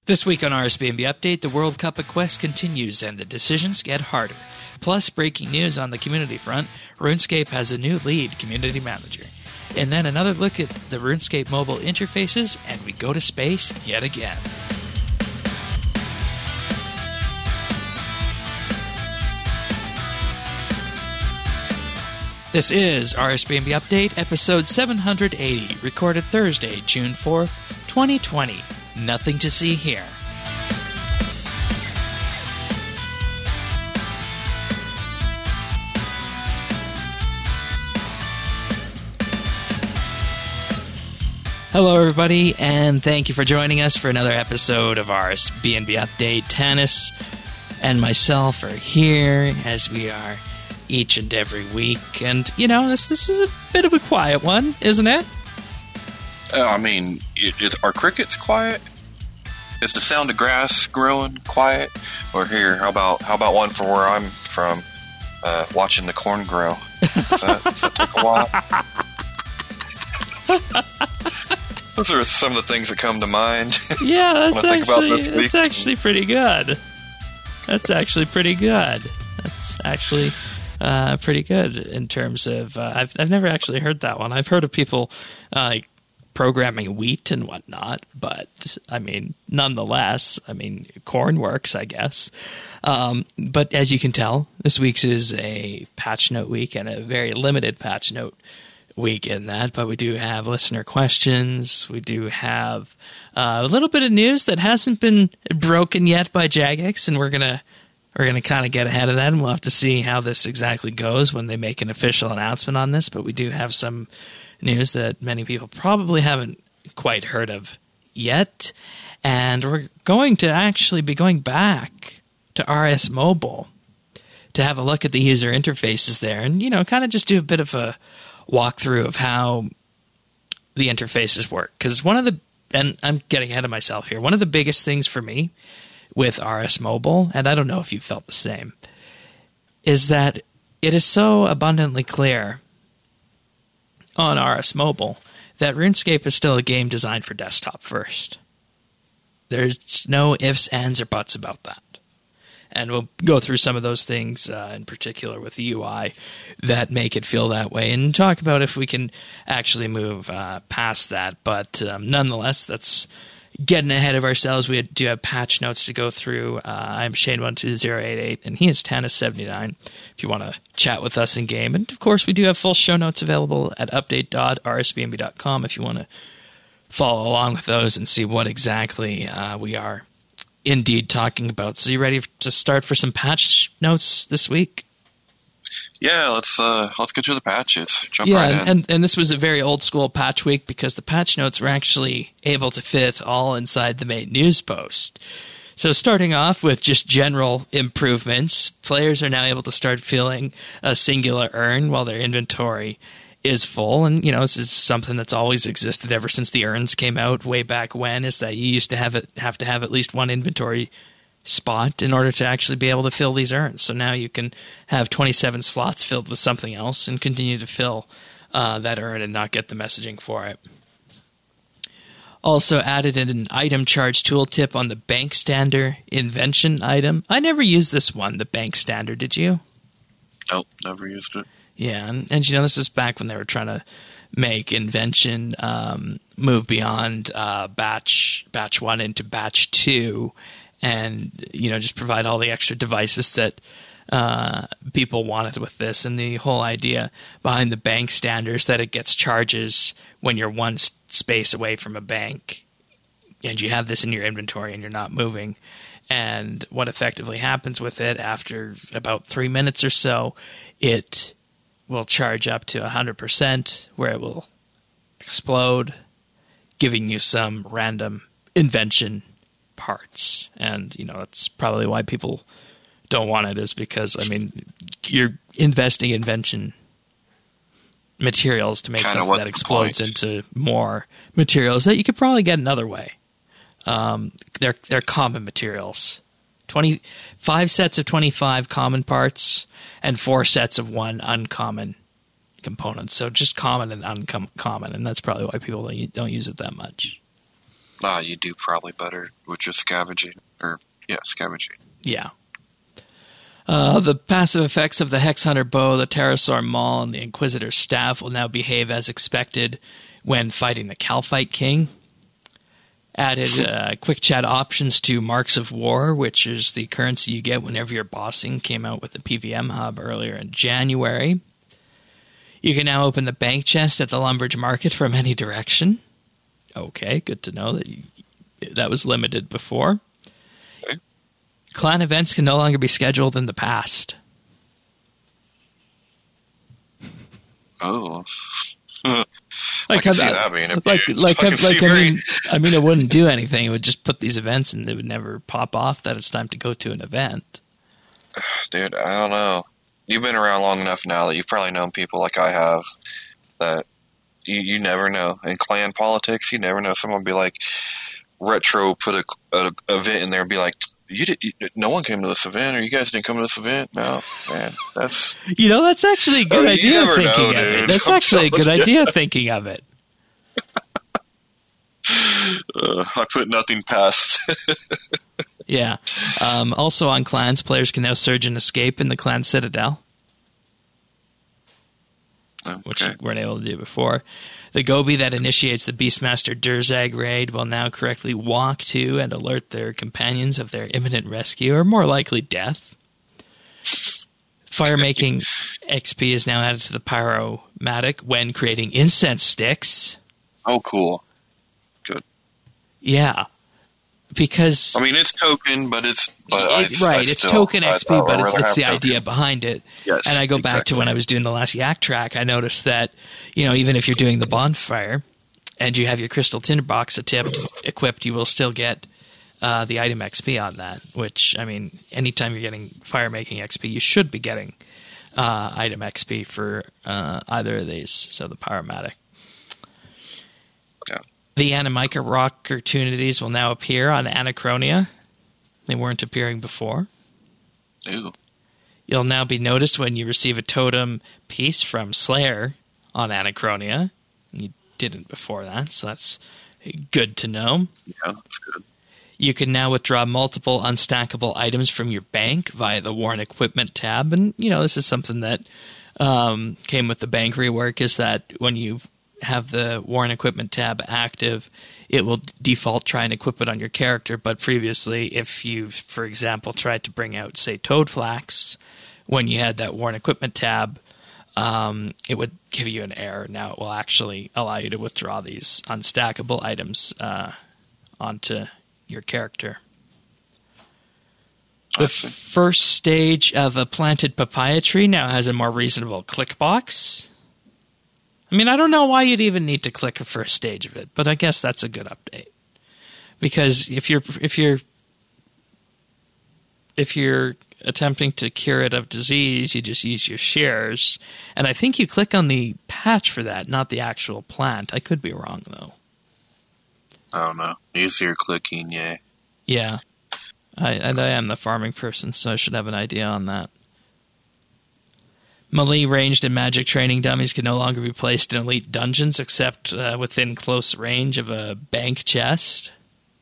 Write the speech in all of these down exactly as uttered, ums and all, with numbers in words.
This week on R S B N B Update, the World Cup of Quest continues and the decisions get harder. Plus, breaking news on the community front, RuneScape has a new lead community manager. And then another look at the RuneScape mobile interfaces, and we go to space yet again. This is R S B N B Update, episode seven hundred eighty, recorded Thursday, June fourth, twenty twenty. Nothing to see here. Hello, everybody, and thank you for joining us for another episode of R S B N B Update. Tanis and myself are here, as we are each and every week. And, you know, this this is a bit of a quiet one, isn't it? Uh, I mean, it, it, are crickets quiet? Is the sound of grass growing quiet? Or here, how about how about one for where I'm from, uh, watching the corn grow? Does that, does that take a while? Those are some of the things that come to mind. Yeah, that's when I think actually about this week. that's actually pretty good. That's actually pretty good. That's actually uh, pretty good in terms of uh, I've I've never actually heard that one. I've heard of people uh, programming wheat and whatnot, but I mean, nonetheless, I mean, corn works, I guess. Um, but as you can tell, this week's is a patch note week and a very limited patch note week in that, but we do have listener questions. We do have uh, a little bit of news that hasn't been broken yet by Jagex, and we're gonna we're gonna kind of get ahead of that, and we'll have to see how this exactly goes when they make an official announcement on this. But we do have some news that many people probably haven't quite heard of yet, and we're going to actually be going back to R S Mobile to have a look at the user interfaces there, and you know, kind of just do a bit of a walkthrough of how the interfaces work. Because one of the, and I'm getting ahead of myself here, one of the biggest things for me with R S Mobile, and I don't know if you felt the same, is that it is so abundantly clear on R S Mobile that RuneScape is still a game designed for desktop first. There's no ifs, ands, or buts about that. And we'll go through some of those things, uh, in particular with the U I, that make it feel that way, and talk about if we can actually move uh, past that. But um, nonetheless, that's getting ahead of ourselves. We do have patch notes to go through. Uh, I'm Shane one two zero eight eight, and he is Tanis seventy-nine, if you want to chat with us in-game. And, of course, we do have full show notes available at update dot r s b n b dot com if you want to follow along with those and see what exactly uh, we are indeed talking about. So you ready to start for some patch notes this week? Yeah, let's uh, let's get through the patches. Jump yeah, right and, in. and and this was a very old school patch week because the patch notes were actually able to fit all inside the main news post. So starting off with just general improvements, players are now able to start filling a singular urn while their inventory is full. And, you know, this is something that's always existed ever since the urns came out way back when, is that you used to have it have to have at least one inventory spot in order to actually be able to fill these urns. So now you can have twenty-seven slots filled with something else and continue to fill uh, that urn and not get the messaging for it. Also added in an item charge tooltip on the bank stander invention item. I never used this one, the bank stander, did you? Nope, never used it. Yeah, and, and you know, this is back when they were trying to make invention um, move beyond uh, batch batch one into batch two, and you know, just provide all the extra devices that uh, people wanted with this. And the whole idea behind the bank standards that it gets charges when you're one s- space away from a bank, and you have this in your inventory and you're not moving. And what effectively happens with it after about three minutes or so, it will charge up to one hundred percent, where it will explode, giving you some random invention parts. And, you know, that's probably why people don't want it, is because, I mean, you're investing invention materials to make Kinda something that explodes point. into more materials that you could probably get another way. Um, they're they're common materials. twenty-five sets of twenty-five common parts and four sets of one uncommon component. So just common and uncommon, and that's probably why people don't, don't use it that much. Ah, you do probably better with just scavenging. Or, yeah, scavenging. Yeah. Uh, the passive effects of the Hex Hunter bow, the Pterosaur Maul, and the Inquisitor staff will now behave as expected when fighting the Kalphite King. Added uh, quick chat options to Marks of War, which is the currency you get whenever you're bossing. Came out with the P V M hub earlier in January. You can now open the bank chest at the Lumbridge Market from any direction. Okay, good to know that you, that was limited before. Okay. Clan events can no longer be scheduled in the past. Oh. Like, I can see I, that being a like, big- like, I I, can see like, I very- mean, I mean, it wouldn't do anything. It would just put these events, and they would never pop off that it's time to go to an event. Dude, I don't know. You've been around long enough now that you've probably known people like I have that you, you never know. In clan politics, you never know. Someone will be like, Retro put a, a, a event in there and be like, you did, you, no one came to this event, or you guys didn't come to this event? No, man, that's... You know, that's actually a good Oh, you idea never thinking know, of it. dude. That's I'm actually a good telling you. idea thinking of it. Uh, I put nothing past. Yeah. Um, also on clans, players can now surge and escape in the clan citadel, which Okay. you weren't able to do before. The Gobi that initiates the Beastmaster Durzag raid will now correctly walk to and alert their companions of their imminent rescue, or more likely death. Fire-making X P is now added to the Pyromatic when creating incense sticks. Oh, cool. Good. Yeah. Because... I mean, it's token, but it's... But It- I, right, I it's still- token I- X P, I would but it's, rather it's have the token. idea behind it. Yes, And I go back to exactly. when I was doing the last Yak track, I noticed that, you know, even if you're doing the bonfire and you have your crystal tinderbox equipped, equipped you will still get uh, the item X P on that, which, I mean, anytime you're getting fire making X P, you should be getting uh, item X P for uh, either of these, so the Pyromatic. Yeah. The Animica rock opportunities will now appear on Anachronia. They weren't appearing before. Ooh. You'll now be noticed when you receive a totem piece from Slayer on Anachronia. You didn't before that, so that's good to know. Yeah, that's good. You can now withdraw multiple unstackable items from your bank via the Worn Equipment tab. And, you know, this is something that um, came with the bank rework, is that when you have the Worn Equipment tab active, it will default try and equip it on your character. But previously, if you, for example, tried to bring out, say, Toadflax, when you had that Worn Equipment tab, um, it would give you an error. Now it will actually allow you to withdraw these unstackable items uh, onto your character. I The see. first stage of a planted papaya tree now has a more reasonable click box. I mean, I don't know why you'd even need to click a first stage of it, but I guess that's a good update. Because if you're if you're if you're attempting to cure it of disease, you just use your shears, and I think you click on the patch for that, not the actual plant. I could be wrong though. I don't know. Easier clicking, yeah. Yeah, I, and I am the farming person, so I should have an idea on that. Melee ranged and magic training dummies can no longer be placed in elite dungeons except uh, within close range of a bank chest.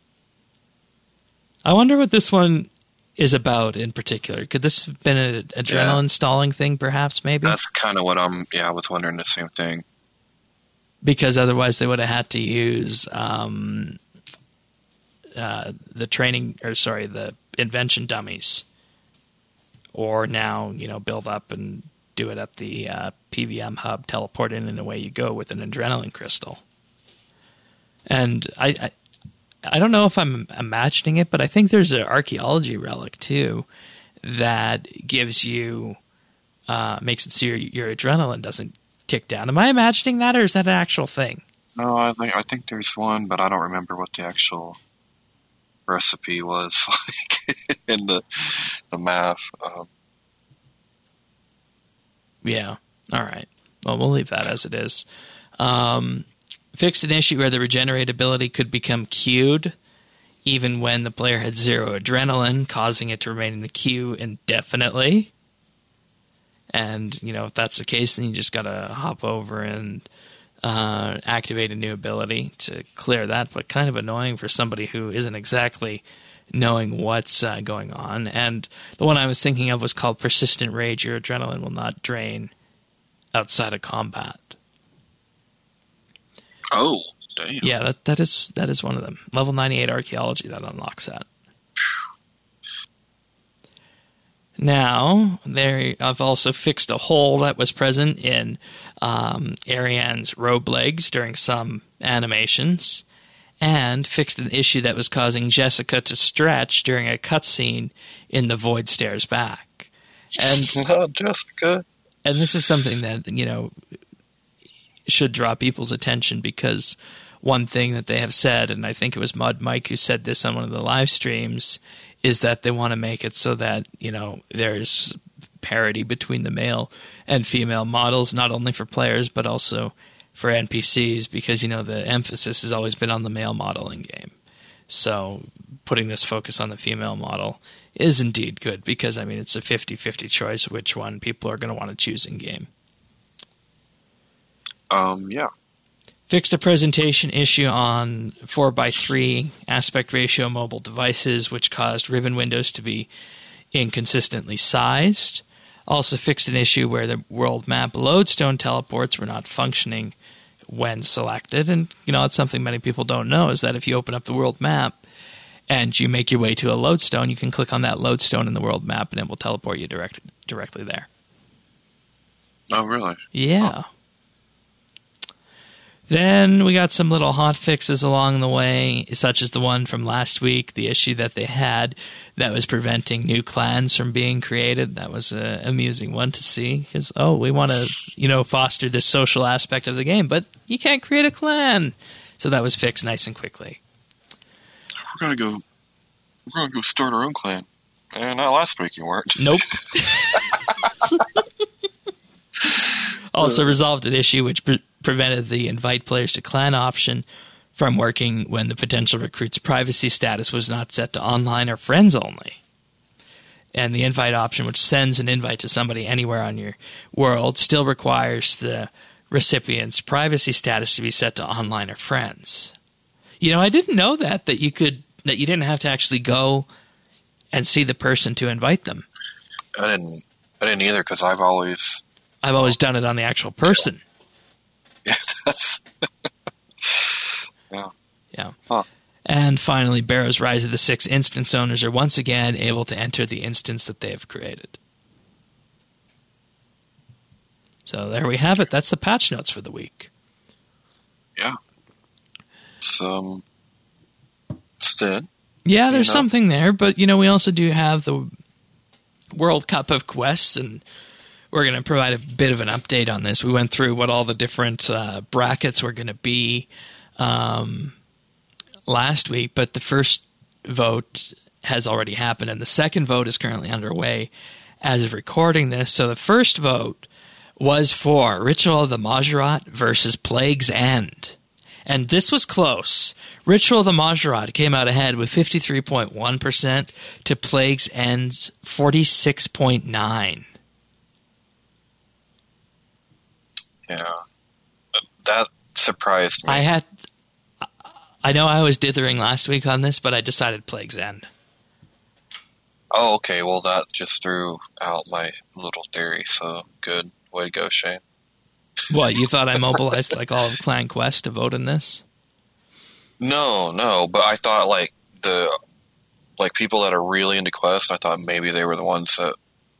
I wonder what this one is about in particular. Could this have been an adrenaline Yeah. stalling thing, perhaps, maybe? That's kind of what I'm, yeah, I was wondering the same thing. Because otherwise they would have had to use um, uh, the training, or sorry, the invention dummies. Or now, you know, build up and do it at the uh, P V M hub, teleport in, and away you go with an adrenaline crystal. And I, I, I don't know if I'm imagining it, but I think there's an archaeology relic too that gives you, uh, makes it so your, your adrenaline doesn't kick down. Am I imagining that, or is that an actual thing? No, I think I think there's one, but I don't remember what the actual recipe was like in the the math. Um, Yeah. All right. Well, we'll leave that as it is. Um, fixed an issue where the regenerate ability could become queued even when the player had zero adrenaline, causing it to remain in the queue indefinitely. And, you know, if that's the case, then you just got to hop over and uh, activate a new ability to clear that, but kind of annoying for somebody who isn't exactly knowing what's uh, going on. And the one I was thinking of was called Persistent Rage. Your adrenaline will not drain outside of combat. Oh, damn. Yeah, that that is that is one of them. Level ninety-eight Archaeology, that unlocks that. Now, they have also fixed a hole that was present in um, Ariane's robe legs during some animations, and fixed an issue that was causing Jessica to stretch during a cutscene in The Void Stares Back. And oh, Jessica. And this is something that, you know, should draw people's attention, because one thing that they have said, and I think it was Mud Mike who said this on one of the live streams, is that they want to make it so that, you know, there's parity between the male and female models, not only for players, but also for N P Cs, because, you know, the emphasis has always been on the male model in game. So putting this focus on the female model is indeed good, because, I mean, it's a fifty-fifty choice which one people are going to want to choose in game. Um, yeah. Fixed a presentation issue on four by three aspect ratio mobile devices, which caused ribbon windows to be inconsistently sized. Also fixed an issue where the world map lodestone teleports were not functioning when selected. And, you know, it's something many people don't know, is that if you open up the world map and you make your way to a lodestone, you can click on that lodestone in the world map and it will teleport you direct, directly there. Oh, really? Yeah. Oh. Then we got some little hot fixes along the way, such as the one from last week, the issue that they had that was preventing new clans from being created. That was an amusing one to see, because, oh, we want to, you know, foster this social aspect of the game, but you can't create a clan. So that was fixed nice and quickly. We're gonna go. We're gonna go start our own clan. And not last week, you weren't. Nope. Also resolved an issue which pre- prevented the invite players to clan option from working when the potential recruit's privacy status was not set to online or friends only. And the invite option, which sends an invite to somebody anywhere on your world, still requires the recipient's privacy status to be set to online or friends. You know, I didn't know that, that you could, that you didn't have to actually go and see the person to invite them. I didn't. I didn't either, because I've always. I've always done it on the actual person. Yeah, that's. yeah. Yeah. Huh. And finally, Barrow's Rise of the Six instance owners are once again able to enter the instance that they have created. So there we have it. That's the patch notes for the week. Yeah. Some. Instead. Yeah, there's you know? something there, but, you know, we also do have the World Cup of Quests, and we're going to provide a bit of an update on this. We went through what all the different uh, brackets were going to be um, last week, but the first vote has already happened, and the second vote is currently underway as of recording this. So the first vote was for Ritual of the Majorat versus Plague's End. And this was close. Ritual of the Majorat came out ahead with fifty-three point one percent to Plague's End's forty-six point nine. Yeah. That surprised me. I had... I know I was dithering last week on this, but I decided Plague's End. Oh, okay. Well, that just threw out my little theory, so good. Way to go, Shane. What, you thought I mobilized like all of Clan Quest to vote in this? No, no, but I thought like the like people that are really into Quest, I thought maybe they were the ones that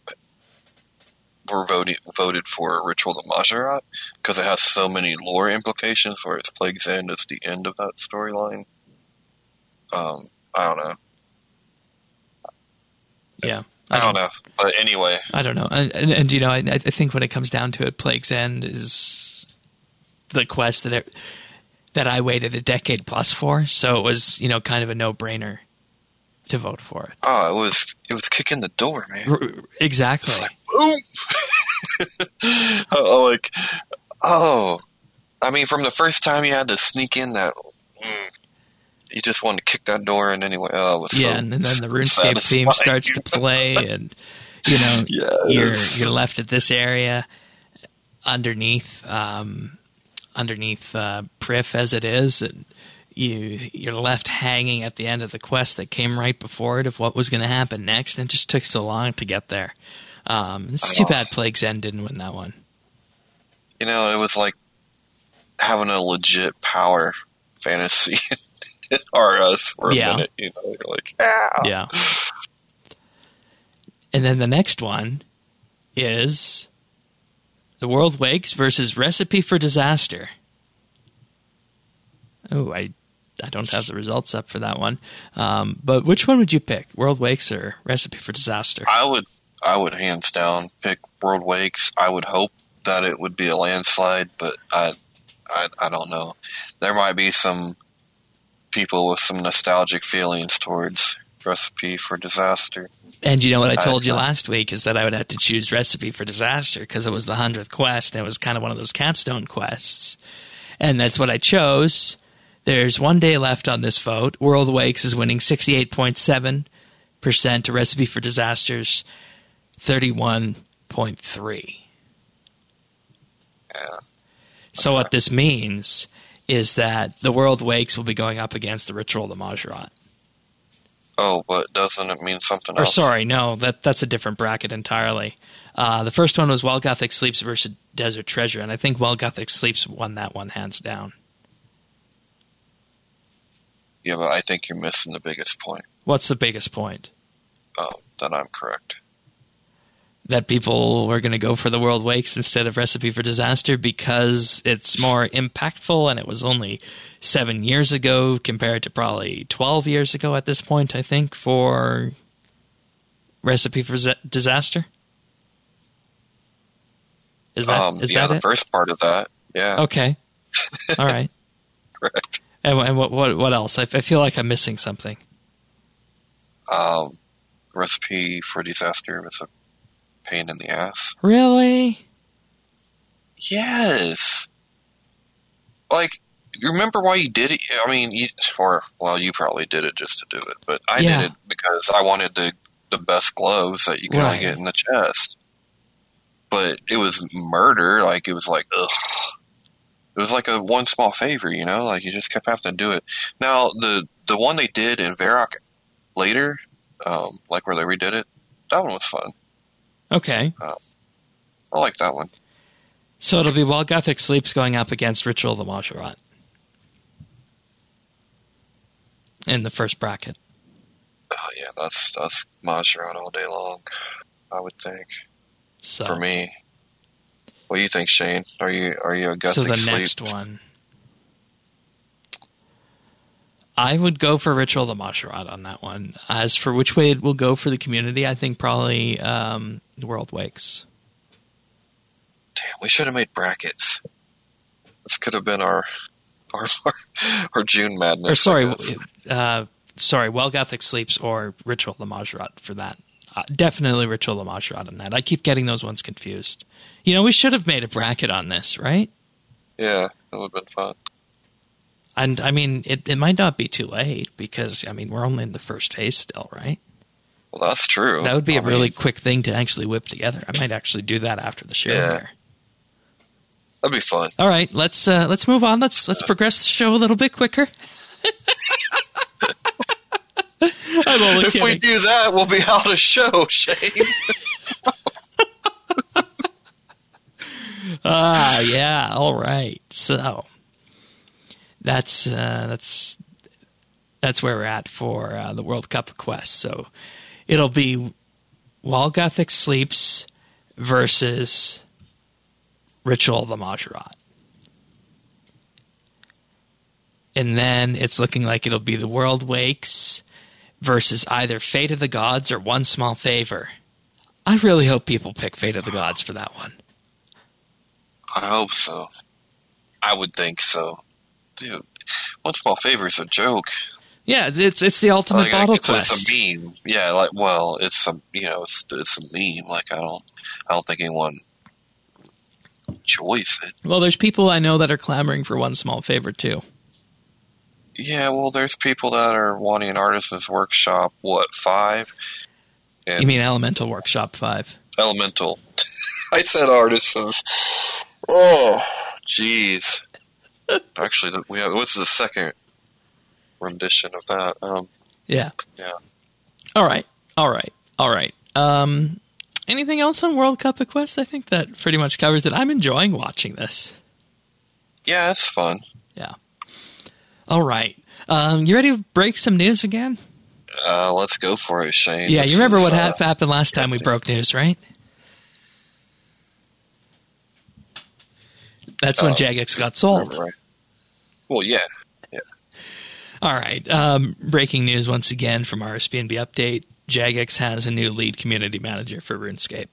were voted voted for Ritual of the Majorat, because it has so many lore implications, where its Plague's End is the end of that storyline. Um, I don't know. Yeah. I, I don't, don't know. But anyway. I don't know. And, and, and you know, I, I think when it comes down to it, Plague's End is the quest that it, that I waited a decade plus for. So it was, you know, kind of a no-brainer to vote for it. Oh, it was it was kicking the door, man. R- exactly. It's like, boom! oh, like, oh. I mean, from the first time you had to sneak in that... Mm, you just wanted to kick that door in anyway. Oh, it was yeah, so and then the RuneScape theme starts to play, and you know yes. you're you're left at this area underneath um, underneath uh, Prif as it is. And you, you're left hanging at the end of the quest that came right before it of what was going to happen next, and it just took so long to get there. Um, it's too bad Plague's End didn't win that one. You know, it was like having a legit power fantasy R S for a yeah. minute. You know, you're like, ah. Yeah. And then the next one is The World Wakes versus Recipe for Disaster. Oh, I I don't have the results up for that one. Um, but which one would you pick, World Wakes or Recipe for Disaster? I would, I would hands down pick World Wakes. I would hope that it would be a landslide, but I, I, I don't know. There might be some people with some nostalgic feelings towards Recipe for Disaster. And you know what I told I, you last week is that I would have to choose Recipe for Disaster because it was the hundredth quest, and it was kind of one of those capstone quests. And that's what I chose. There's one day left on this vote. World Wakes is winning sixty-eight point seven percent to Recipe for Disaster's thirty-one point three. Yeah. So what this means is that the World Wakes will be going up against the Ritual of the Majorat. Oh, but doesn't it mean something Or else? sorry, no, that that's a different bracket entirely. Uh, the first one was While Gothic Sleeps versus Desert Treasure, and I think While Gothic Sleeps won that one hands down. Yeah, but I think you're missing the biggest point. What's the biggest point? Um, then I'm correct. That people were going to go for the World Wakes instead of Recipe for Disaster because it's more impactful, and it was only seven years ago compared to probably twelve years ago at this point, I think, for Recipe for Z- Disaster? Is that, um, is yeah, that the it? first part of that, yeah. Okay. All right. Correct. And, and what, what what else? I, I feel like I'm missing something. Um, Recipe for Disaster was a pain in the ass. Really? Yes. Like, you remember why you did it? I mean, you, or, well, you probably did it just to do it, but I Yeah. did it because I wanted the, the best gloves that you can Right. only get in the chest. But it was murder. Like, it was like, ugh. It was like a one small favor, you know? Like, you just kept having to do it. Now, the, the one they did in Varrock later, um, like where they redid it, that one was fun. Okay. Um, I like that one. So it'll be While Gothic Sleeps going up against Ritual of the Majorat in the first bracket. Oh, yeah, that's, that's Majorat all day long, I would think. So, For me. What do you think, Shane? Are you are you a so Gothic the Sleep? next one. I would go for Ritual of the Majorat on that one. As for which way it will go for the community, I think probably um, the World Wakes. Damn, we should have made brackets. This could have been our our our June Madness. Or sorry, I guess. uh, sorry, While Gothic Sleeps or Ritual of the Majorat for that. Uh, definitely Ritual of the Majorat on that. I keep getting those ones confused. You know, we should have made a bracket on this, right? Yeah, that would have been fun. And, I mean, it, it might not be too late because, I mean, we're only in the first phase still, right? Well, that's true. That would be I a really mean, quick thing to actually whip together. I might actually do that after the show Yeah. here. That'd be fun. All right, let's uh, let's move on. Let's let's progress the show a little bit quicker. I'm only If kidding. we do that, we'll be out of show, Shane. Ah, yeah. All right. So that's uh, that's that's where we're at for uh, the World Cup of Quest. So it'll be While Gothic Sleeps versus Ritual of the Majorat. And then it's looking like it'll be the World Wakes versus either Fate of the Gods or One Small Favor. I really hope people pick Fate of the Gods for that one. I hope so. I would think so. Dude, One Small Favor is a joke. Yeah, it's it's, it's the ultimate Like, bottle it's, quest. it's a meme. Yeah, like, well, it's some, you know, it's, it's a meme. Like, I don't, I don't think anyone enjoys it. Well, there's people I know that are clamoring for One Small Favor too. Yeah, well, there's people that are wanting an Artisan's Workshop, what, five? And You mean Elemental Workshop five? Elemental. I said Artisans. Oh, jeez. actually, the, we have, what's the second rendition of that? Um, yeah. Yeah. All right. All right. All right. Um, anything else on World Cup of Quest? I think that pretty much covers it. I'm enjoying watching this. Yeah, it's fun. Yeah. All right. Um, you ready to break some news again? Uh, let's go for it, Shane. Yeah, This you remember is, what uh, happened last time we broke news, right? That's when uh, Jagex got sold. Right. Well, yeah. Yeah. All right. Um, breaking news once again from R S B N B Update. Jagex has a new lead community manager for RuneScape.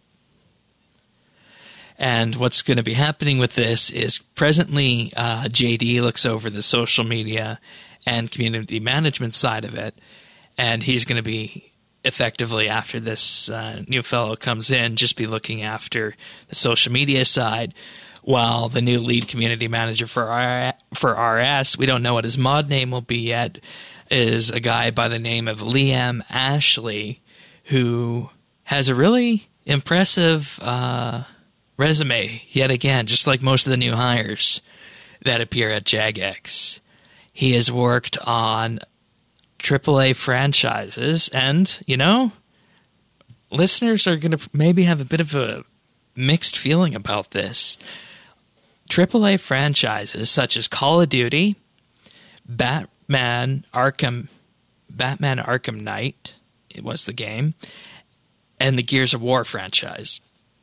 And what's going to be happening with this is presently uh, J D looks over the social media and community management side of it. And he's going to be effectively, after this uh, new fellow comes in, just be looking after the social media side. While the new lead community manager for R- for R S, we don't know what his mod name will be yet, is a guy by the name of Liam Ashley, who has a really impressive uh, resume, yet again, just like most of the new hires that appear at Jagex. He has worked on triple A franchises, and, you know, listeners are going to maybe have a bit of a mixed feeling about this. triple A franchises such as Call of Duty, Batman Arkham, Batman Arkham Knight, it was the game, and the Gears of War franchise.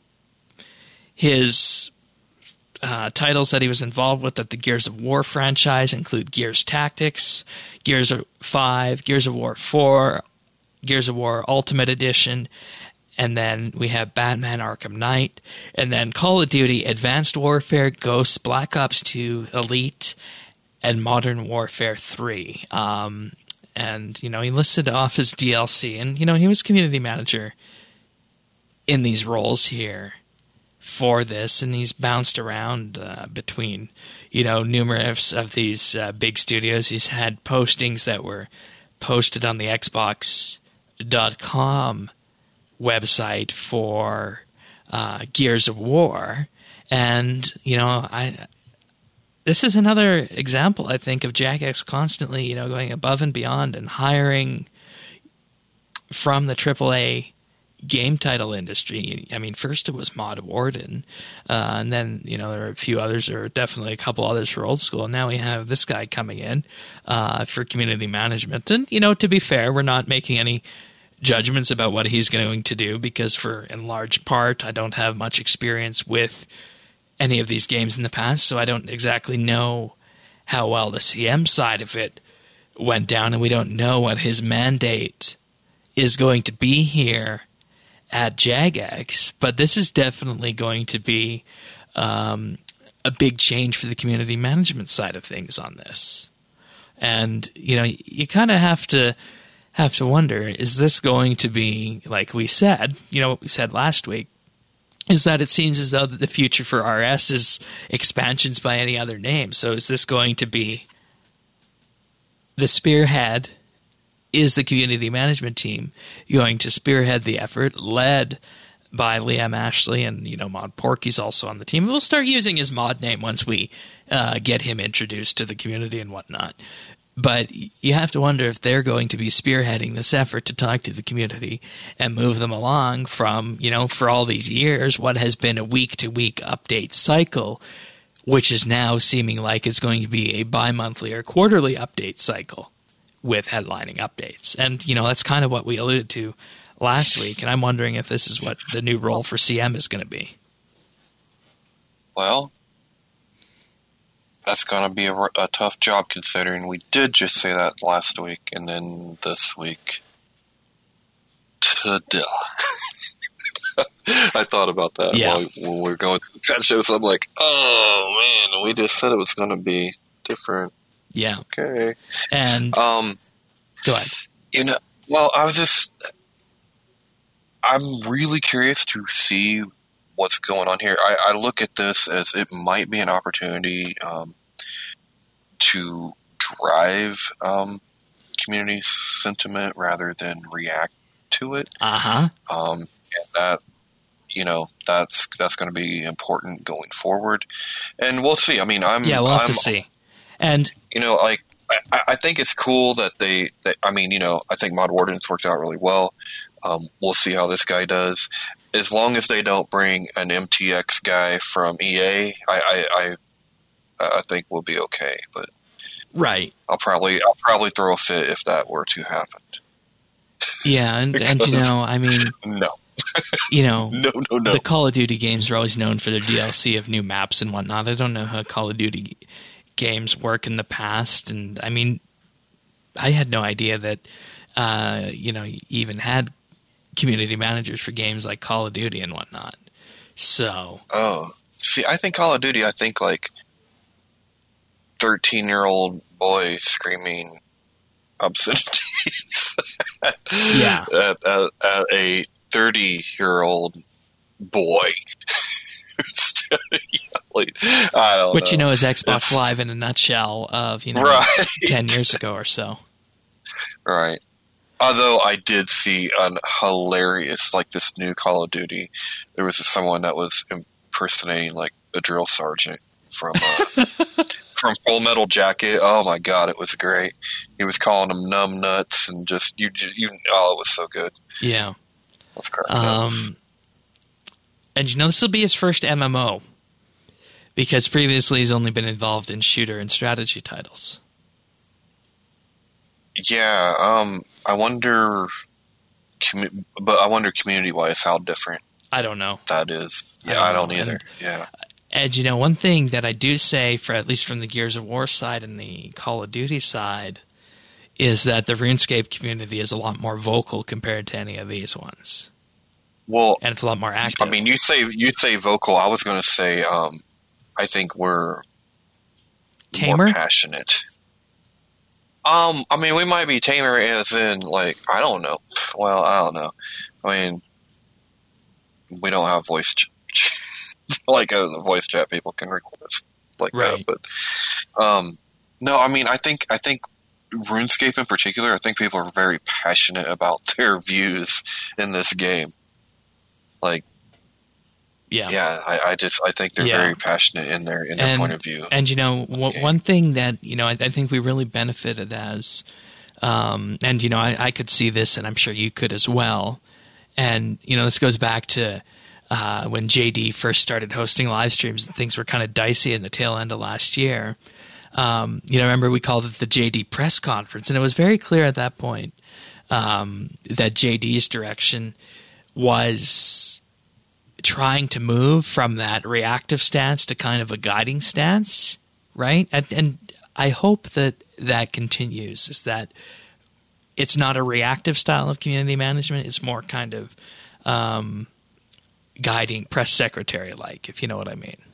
His uh, titles that he was involved with at the Gears of War franchise include Gears Tactics, Gears of five, Gears of War four, Gears of War Ultimate Edition, and then we have Batman Arkham Knight, and then Call of Duty Advanced Warfare, Ghosts, Black Ops two, Elite, and Modern Warfare three. Um, and, you know, he listed off his D L C, and, you know, he was community manager in these roles here for this, and he's bounced around uh, between, you know, numerous of these uh, big studios. He's had postings that were posted on the Xbox dot com website for uh, Gears of War, and you know, I this is another example, I think, of Jagex constantly, you know, going above and beyond and hiring from the triple A game title industry. I mean, first it was Mod Warden, uh, and then, you know, there are a few others, or definitely a couple others for Old School. And now we have this guy coming in uh, for community management. And, you know, to be fair, we're not making any judgments about what he's going to do, because for in large part I don't have much experience with any of these games in the past, so I don't exactly know how well the C M side of it went down, and we don't know what his mandate is going to be here at Jagex. But this is definitely going to be um, a big change for the community management side of things on this. And, you know, you kind of have to have to wonder, is this going to be, like we said, you know, what we said last week, is that it seems as though that the future for R S is expansions by any other name. So is this going to be the spearhead? Is the community management team going to spearhead the effort, led by Liam Ashley, and, you know, Mod Porky's also on the team? We'll start using his mod name once we uh, get him introduced to the community and whatnot. But you have to wonder if they're going to be spearheading this effort to talk to the community and move them along from, you know, for all these years, what has been a week-to-week update cycle, which is now seeming like it's going to be a bi-monthly or quarterly update cycle with headlining updates. And, you know, that's kind of what we alluded to last week, and I'm wondering if this is what the new role for C M is going to be. Well, that's going to be a, a tough job, considering we did just say that last week, and then this week. Ta-da. I thought about that yeah. while, when we were going through the chat shows. I'm like, oh, man, we just said it was going to be different. Yeah. Okay. And um, go ahead. You know, well, I was just, I'm really curious to see what's going on here. I, I look at this as it might be an opportunity um, to drive um, community sentiment rather than react to it. Uh-huh. Um, and that, you know, that's that's going to be important going forward, and we'll see. I mean, I'm yeah, we'll have I'm, to see. And you know, like I, I think it's cool that they, that, I mean, you know, I think Mod Warden's worked out really well. Um, we'll see how this guy does. As long as they don't bring an M T X guy from E A, I, I, I, I think we'll be okay. But right, I'll probably, I'll probably throw a fit if that were to happen. Yeah, and, and you know, I mean, no, you know, no, no, no. The Call of Duty games are always known for their D L C of new maps and whatnot. I don't know how Call of Duty games work in the past, and I mean, I had no idea that uh, you know, you even had community managers for games like Call of Duty and whatnot. So, oh, see, I think Call of Duty, I think like thirteen-year-old boy screaming obscenities yeah, at, at, at a thirty-year-old boy. I don't Which, know. you know, is Xbox It's, Live in a nutshell of, you know, right. ten years ago or so. Right. Although I did see an hilarious, like this new Call of Duty, there was someone that was impersonating like a drill sergeant from uh, from Full Metal Jacket. Oh my god, it was great. He was calling them numb nuts and just you, you. Oh, it was so good. Yeah. That's correct. Um, and you know, this will be his first M M O because previously he's only been involved in shooter and strategy titles. Yeah, um, I wonder, commu- but I wonder community-wise how different I don't know. that is. Yeah, I I don't don't, know. either. And- yeah, And, you know, one thing that I do say, for at least from the Gears of War side and the Call of Duty side, is that the RuneScape community is a lot more vocal compared to any of these ones. well, And it's a lot more active. I mean, you say you say vocal. I was going to say, um, I think we're Tamer? more passionate. Um, I mean, we might be tamer as in, like, I don't know. Well, I don't know. I mean, we don't have voice ch- like uh, the voice chat people can request like Right. that. But um, no, I mean, I think I think RuneScape in particular, I think people are very passionate about their views in this game. Like, yeah. yeah, I, I just I think they're Yeah. very passionate in their in their And- point of view. And, you know, one Okay. one thing that, you know, I, I think we really benefited as, um, and, you know, I, I could see this, and I'm sure you could as well. And, you know, this goes back to uh, when J D first started hosting live streams, and things were kind of dicey in the tail end of last year. Um, you know, remember we called it the J D press conference, and it was very clear at that point um, that J D's direction was trying to move from that reactive stance to kind of a guiding stance, right? And, and I hope that that continues, is that it's not a reactive style of community management. It's more kind of um, guiding, press secretary-like, if you know what I mean.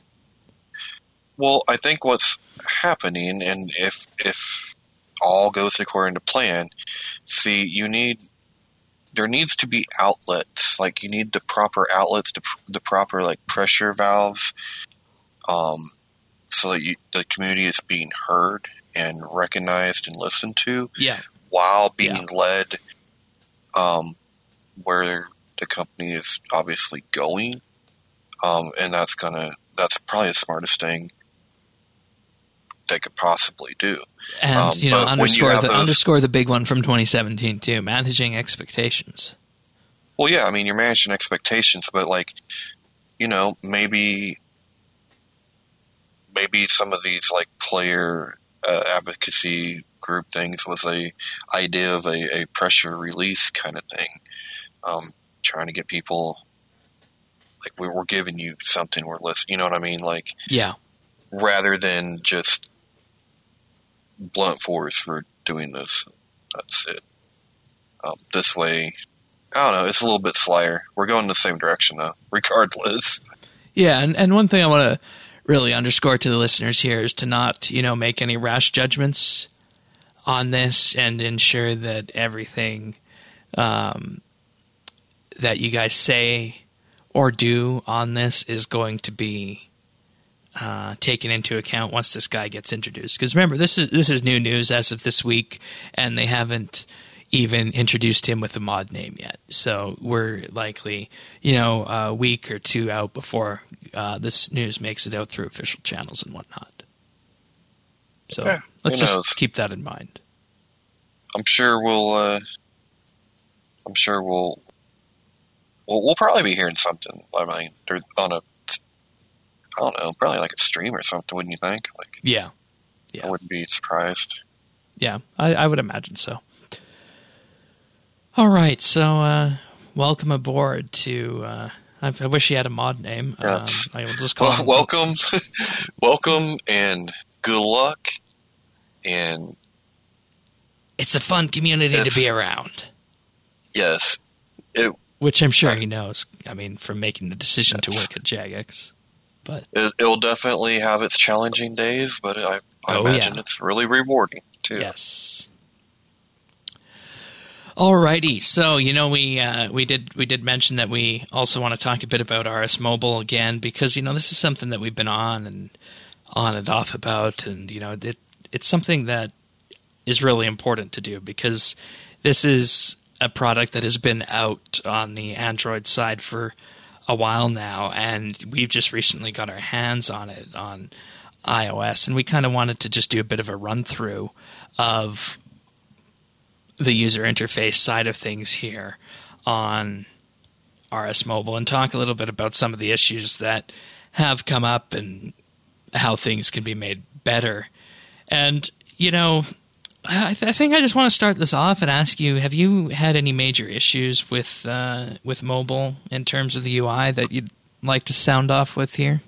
Well, I think what's happening, and if if all goes according to plan, see, you need there needs to be outlets. Like, you need the proper outlets, the, the proper like pressure valves, um, so that you, the community is being heard and recognized and listened to, Yeah. while being Yeah. led um, where the company is obviously going, um, and that's gonna that's probably the smartest thing they could possibly do. And, Um, you know, but when you underscore have the those- underscore the big one from twenty seventeen too, managing expectations. Well, yeah, I mean, you're managing expectations, but like, you know, maybe maybe some of these like player uh, advocacy group things was a idea of a, a pressure release kind of thing, um, trying to get people like we we're giving you something, we're listening. You know what I mean? Like, Yeah. rather than just blunt force, we're doing this. That's it. Um, this way, I don't know. It's a little bit slyer. We're going in the same direction though, regardless. Yeah, and, and one thing I want to really underscore to the listeners here is to not, you know, make any rash judgments on this, and ensure that everything um, that you guys say or do on this is going to be uh, taken into account once this guy gets introduced. Because remember, this is this is new news as of this week, and they haven't even introduced him with a mod name yet. So we're likely, you know, a week or two out before uh, this news makes it out through official channels and whatnot. So Yeah, let's who just knows? keep that in mind. I'm sure we'll. Uh, I'm sure we'll, we'll. We'll probably be hearing something. I mean, they're on a. I don't know, probably like a stream or something. Wouldn't you think? Like, Yeah, yeah, I wouldn't be surprised. yeah. I, I would imagine so. All right, so uh, welcome aboard to. Uh, I, I wish he had a mod name. Yes. Um, I will just call Well, him. welcome, welcome, and good luck. And It's a fun community to It's- be around, yes, it, which I'm sure he knows. I mean, from making the decision to work at Jagex. But it it'll definitely have its challenging days, but I, I Oh, imagine yeah. it's really rewarding too. yes. Alrighty, so you know we uh, we did we did mention that we also want to talk a bit about R S Mobile again, because you know this is something that we've been on and on and off about, and you know it it's something that is really important to do, because this is a product that has been out on the Android side for a while now, and we've just recently got our hands on it on iOS, and we kind of wanted to just do a bit of a run through of the user interface side of things here on R S Mobile and talk a little bit about some of the issues that have come up and how things can be made better. And, you know, I, th- I think I just want to start this off and ask you, have you had any major issues with uh, with mobile in terms of the U I that you'd like to sound off with here?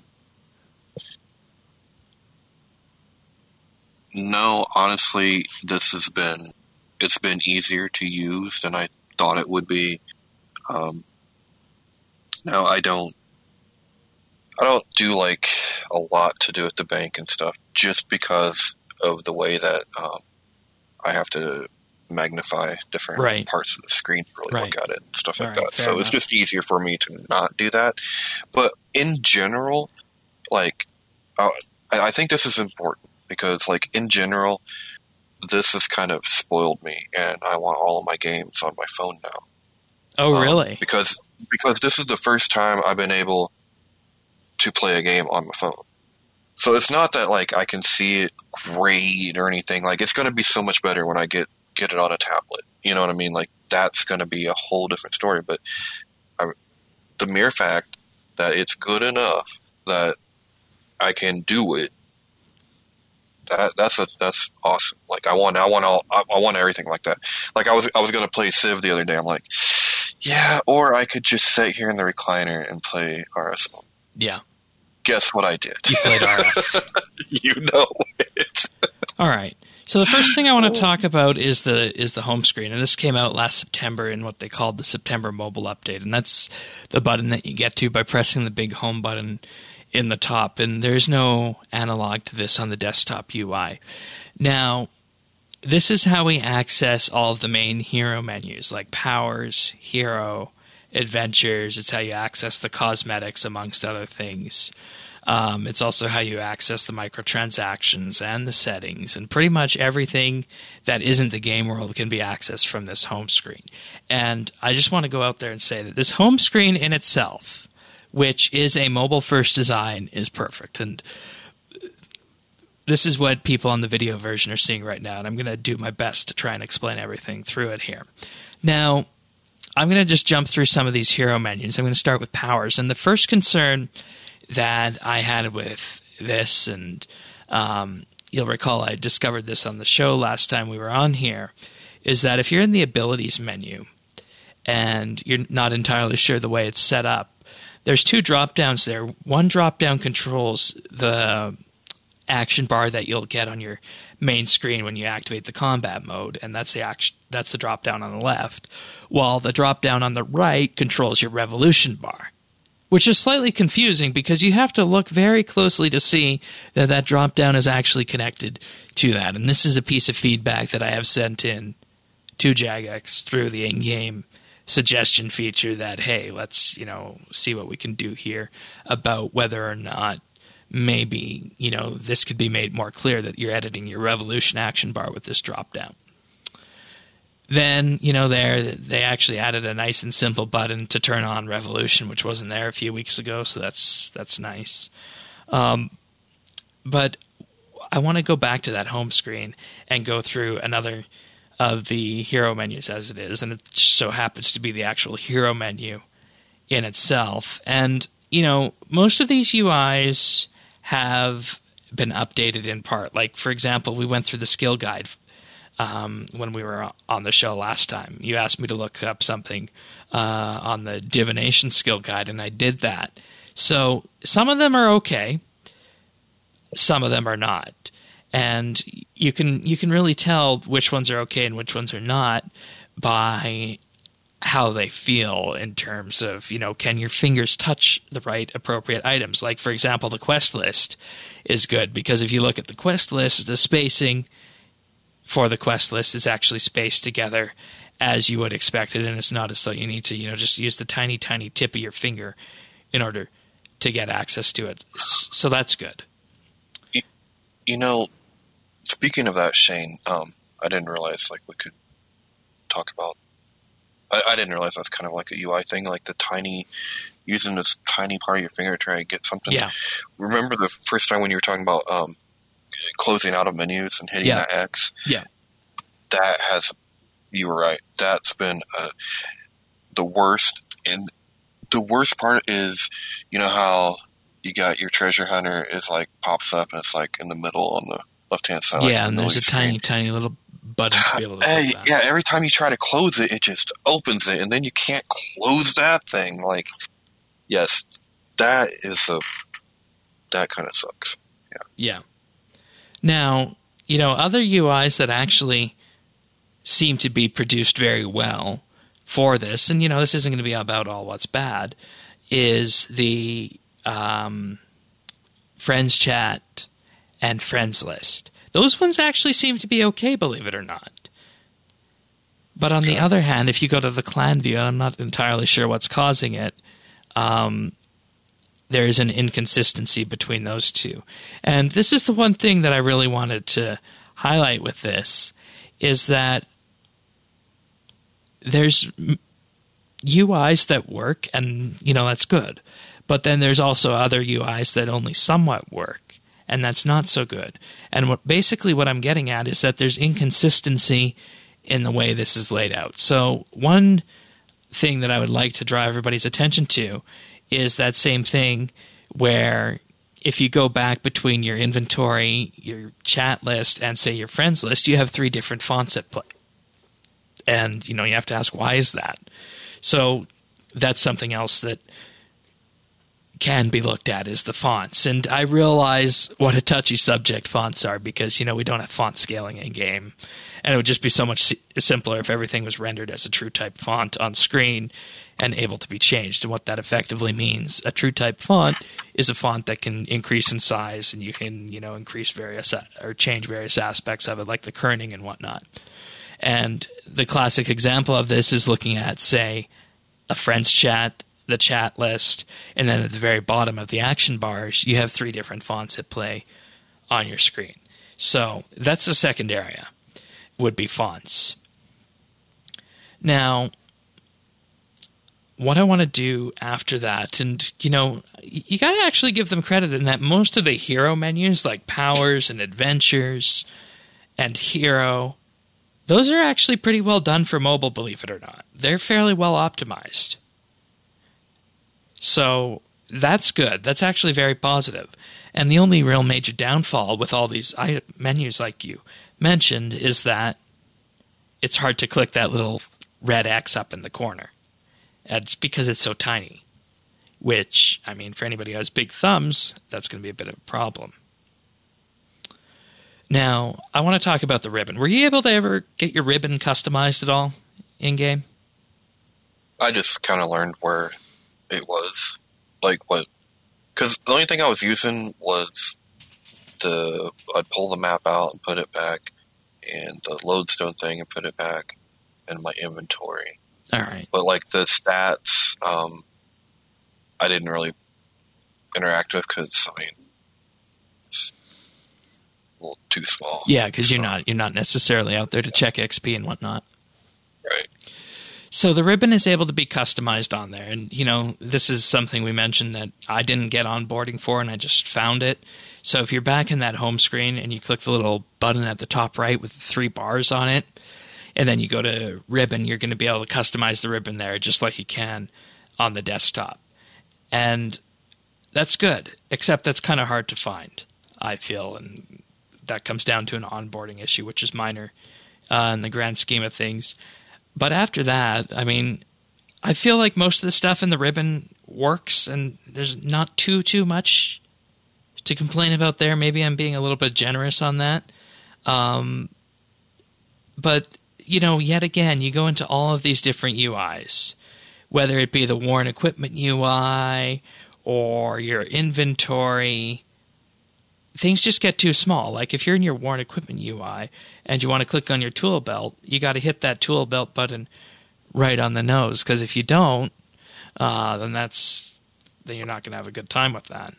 No, honestly, this has been it's been easier to use than I thought it would be. Um, no, I don't. I don't do like a lot to do at the bank and stuff, just because of the way that um, I have to magnify different Right. parts of the screen to really Right. look at it and stuff All like right, that. fair So enough. it's just easier for me to not do that. But in general, like, uh, I I think this is important because, like, in general, this has kind of spoiled me, and I want all of my games on my phone now. Oh, Um, really? because because this is the first time I've been able to play a game on my phone. So it's not that like I can see it great or anything. Like it's going to be so much better when I get get it on a tablet. You know what I mean? Like that's going to be a whole different story. But I, the mere fact that it's good enough that I can do it, that that's a that's awesome. Like I want I want all I, I want everything like that. Like I was I was going to play Civ the other day. I'm like, yeah, or I could just sit here in the recliner and play R S. Yeah. Guess what I did? You played R S. You know it. All right. So the first thing I want to talk about is the is the home screen, and this came out last September in what they called the September Mobile Update, and that's the button that you get to by pressing the big home button in the top, and there's no analog to this on the desktop U I. Now, this is how we access all of the main hero menus, like Powers, Hero, Adventures. It's how you access the cosmetics, amongst other things. Um, it's also how you access the microtransactions and the settings, and pretty much everything that isn't the game world can be accessed from this home screen. And I just want to go out there and say that this home screen in itself, which is a mobile-first design, is perfect. And this is what people on the video version are seeing right now, and I'm going to do my best to try and explain everything through it here. Now, I'm going to just jump through some of these hero menus. I'm going to start with Powers. And the first concern that I had with this, and um, you'll recall I discovered this on the show last time we were on here, is that if you're in the Abilities menu and you're not entirely sure the way it's set up, there's two drop-downs there. One drop-down controls the action bar that you'll get on your main screen when you activate the combat mode, and that's the action, that's the drop down on the left, while the drop down on the right controls your revolution bar, which is slightly confusing because you have to look very closely to see that that drop down is actually connected to that. And this is a piece of feedback that I have sent in to Jagex through the in-game suggestion feature that, hey, let's, you know, see what we can do here about whether or not maybe, you know, this could be made more clear that you're editing your revolution action bar with this drop down. Then, you know, there they actually added a nice and simple button to turn on revolution, which wasn't there a few weeks ago, so that's that's nice. Um, but I want to go back to that home screen and go through another of the hero menus as it is, and it just so happens to be the actual hero menu in itself. And, you know, most of these U Is have been updated in part. Like, for example, we went through the skill guide um, when we were on the show last time. You asked me to look up something uh, on the divination skill guide, and I did that. So some of them are okay, some of them are not. And you can you can really tell which ones are okay and which ones are not by how they feel in terms of, you know, can your fingers touch the right appropriate items? Like, for example, the quest list is good because if you look at the quest list, the spacing for the quest list is actually spaced together as you would expect it, and it's not as though you need to, you know, just use the tiny, tiny tip of your finger in order to get access to it. So that's good. You, you know, speaking of that, Shane, um, I didn't realize like we could talk about. I, I didn't realize that's kind of like a U I thing, like the tiny, using this tiny part of your finger to try to get something. Yeah. Remember the first time when you were talking about um, closing out of menus and hitting Yeah. that X? Yeah. That has. You were right. That's been uh, the worst. And the worst part is, you know how you got your treasure hunter is like pops up and it's like in the middle on the left hand side. Yeah, like and the there's a screen. tiny, tiny little button to be able to Hey, click that. yeah, every time you try to close it, it just opens it, and then you can't close that thing. Like, yes, that is a that kind of sucks. Yeah. Yeah. Now, you know, other U Is that actually seem to be produced very well for this, and, you know, this isn't going to be about all what's bad, is the um, friends chat and friends list. Those ones actually seem to be okay, believe it or not. But on the other hand, if you go to the clan view, and I'm not entirely sure what's causing it, um, there's an inconsistency between those two. And this is the one thing that I really wanted to highlight with this, is that there's U Is that work, and, you know, that's good. But then there's also other U Is that only somewhat work, and that's not so good. And what basically what I'm getting at is that there's inconsistency in the way this is laid out. So one thing that I would like to draw everybody's attention to is that same thing where if you go back between your inventory, your chat list, and, say, your friends list, you have three different fonts at play. And, you know, you have to ask, why is that? So that's something else that can be looked at, is the fonts. And I realize what a touchy subject fonts are because, you know, we don't have font scaling in game. And it would just be so much simpler if everything was rendered as a true type font on screen and able to be changed. And what that effectively means, a true type font is a font that can increase in size, and you can, you know, increase various or change various aspects of it, like the kerning and whatnot. And the classic example of this is looking at, say, a friends chat, the chat list, and then at the very bottom of the action bars, you have three different fonts at play on your screen. So that's the second area, would be fonts. Now, what I want to do after that, and, you know, you got to actually give them credit in that most of the hero menus, like powers and adventures and hero, those are actually pretty well done for mobile, believe it or not. They're fairly well optimized. So that's good. That's actually very positive. And the only real major downfall with all these menus, like you mentioned, is that it's hard to click that little red X up in the corner. And it's because it's so tiny, which, I mean, for anybody who has big thumbs, that's going to be a bit of a problem. Now, I want to talk about the ribbon. Were you able to ever get your ribbon customized at all in-game? I just kind of learned where it was. Like, what... Because the only thing I was using was the... I'd pull the map out and put it back, and the lodestone thing and put it back in my inventory. All right. But, like, the stats, um, I didn't really interact with because, I mean, it's a little too small. Yeah, because so. you're not you're not necessarily out there to check X P and whatnot. Right. So the ribbon is able to be customized on there. And, you know, this is something we mentioned that I didn't get onboarding for, and I just found it. So if you're back in that home screen and you click the little button at the top right with the three bars on it, and then you go to ribbon, you're going to be able to customize the ribbon there just like you can on the desktop. And that's good, except that's kind of hard to find, I feel. And that comes down to an onboarding issue, which is minor uh, in the grand scheme of things. But after that, I mean, I feel like most of the stuff in the ribbon works, and there's not too, too much to complain about there. Maybe I'm being a little bit generous on that. Um, but, you know, yet again, you go into all of these different U Is, whether it be the Warren Equipment U I or your inventory. Things just get too small. Like if you're in your Warren Equipment U I and you want to click on your tool belt, you got to hit that tool belt button right on the nose. Because if you don't, uh, then that's then you're not going to have a good time with that.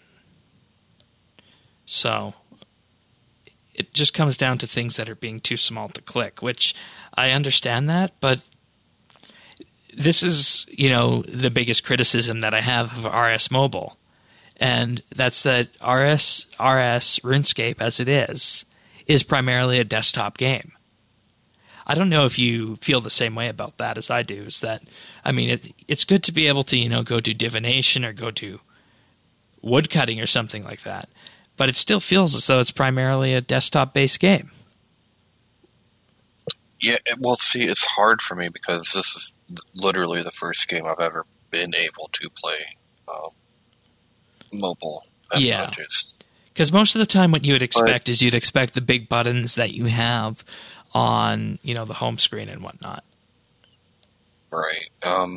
So it just comes down to things that are being too small to click, which I understand that, but this is, you know, the biggest criticism that I have of R S Mobile. And that's that R S R S RuneScape, as it is, is primarily a desktop game. I don't know if you feel the same way about that as I do. Is that, I mean, it, it's good to be able to, you know, go do divination or go do woodcutting or something like that. But it still feels as though it's primarily a desktop-based game. Yeah, well, see, it's hard for me because this is literally the first game I've ever been able to play um, mobile. Yeah, because most of the time what you would expect but, is you'd expect the big buttons that you have on, you know, the home screen and whatnot. Right. Um,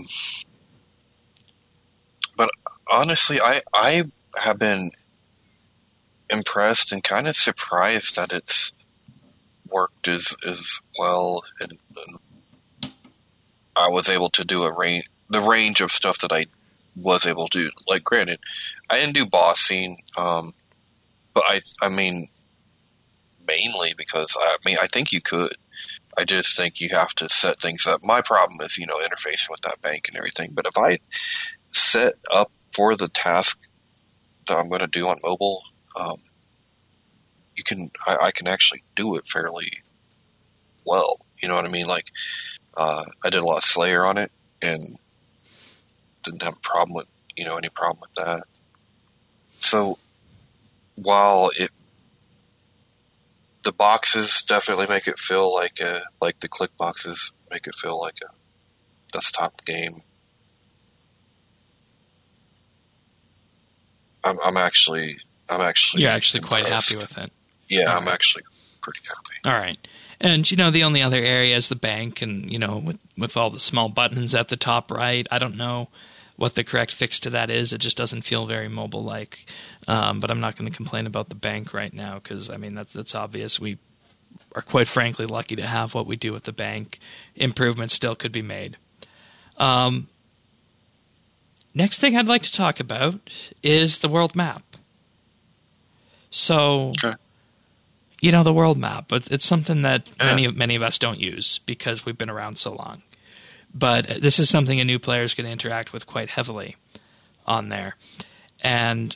but honestly, I, I have been impressed and kind of surprised that it's worked as, as well. And, and I was able to do a range, the range of stuff that I was able to do. Like, granted, I didn't do bossing, um, but I, I mean, mainly because I mean, I think you could. I just think you have to set things up. My problem is, you know, interfacing with that bank and everything. But if I set up for the task that I'm going to do on mobile, um, you can, I, I can actually do it fairly well. You know what I mean? Like, uh, I did a lot of Slayer on it and didn't have a problem with, you know, any problem with that. So while it, the boxes definitely make it feel like a, like the click boxes make it feel like a desktop game. I'm, I'm actually, I'm actually, You're actually quite impressed. happy with it. Yeah, I'm actually pretty happy. All right. And, you know, the only other area is the bank and, you know, with, with all the small buttons at the top right. I don't know what the correct fix to that is. It just doesn't feel very mobile-like. Um, but I'm not going to complain about the bank right now because, I mean, that's that's obvious. We are quite frankly lucky to have what we do with the bank. Improvements still could be made. Um, next thing I'd like to talk about is the world map. So, okay. You know, the world map, but it's something that yeah. many, many of us don't use because we've been around so long. But this is something a new player is going to interact with quite heavily on there. And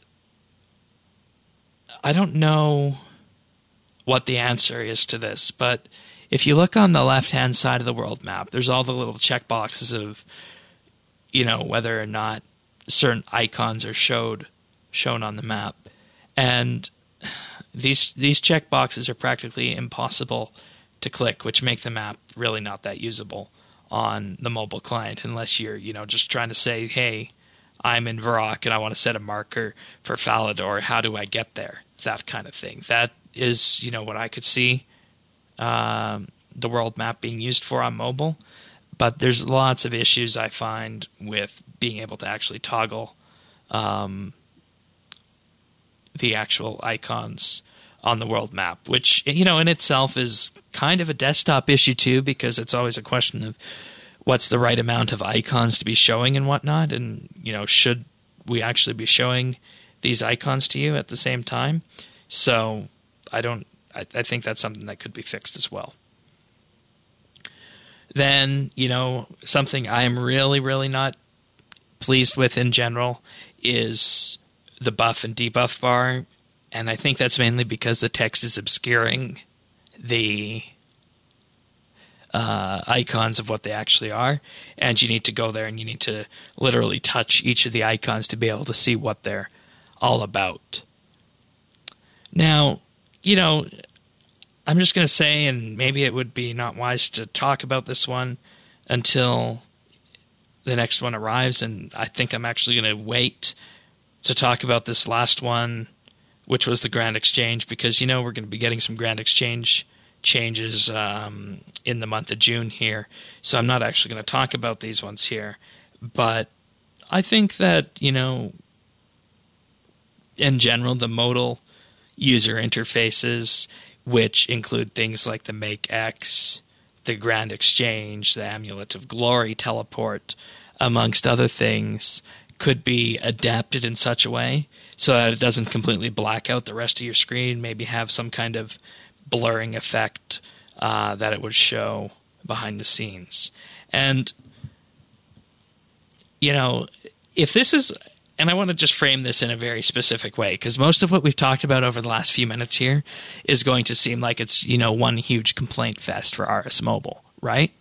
I don't know what the answer is to this, but if you look on the left-hand side of the world map, there's all the little checkboxes of, you know, whether or not certain icons are showed shown on the map. And these these checkboxes are practically impossible to click, which make the map really not that usable on the mobile client unless you're, you know, just trying to say, hey, I'm in Varrock and I want to set a marker for Falador. How do I get there? That kind of thing. That is, you know, what I could see um, the world map being used for on mobile. But there's lots of issues I find with being able to actually toggle um, the actual icons on the world map, which, you know, in itself is kind of a desktop issue too, because it's always a question of what's the right amount of icons to be showing and whatnot. And, you know, should we actually be showing these icons to you at the same time? So I don't, I, I think that's something that could be fixed as well. Then, you know, something I am really, really not pleased with in general is the buff and debuff bar. And I think that's mainly because the text is obscuring the uh, icons of what they actually are. And you need to go there and you need to literally touch each of the icons to be able to see what they're all about. Now, you know, I'm just going to say, and maybe it would be not wise to talk about this one until the next one arrives, and I think I'm actually going to wait to talk about this last one, which was the Grand Exchange, because, you know, we're going to be getting some Grand Exchange changes um, in the month of June here, so I'm not actually going to talk about these ones here. But I think that, you know, in general, the modal user interfaces, which include things like the Make X, the Grand Exchange, the Amulet of Glory teleport, amongst other things, could be adapted in such a way so that it doesn't completely black out the rest of your screen, maybe have some kind of blurring effect uh, that it would show behind the scenes. And, you know, if this is... And I want to just frame this in a very specific way, because most of what we've talked about over the last few minutes here is going to seem like it's, you know, one huge complaint fest for R S Mobile, right?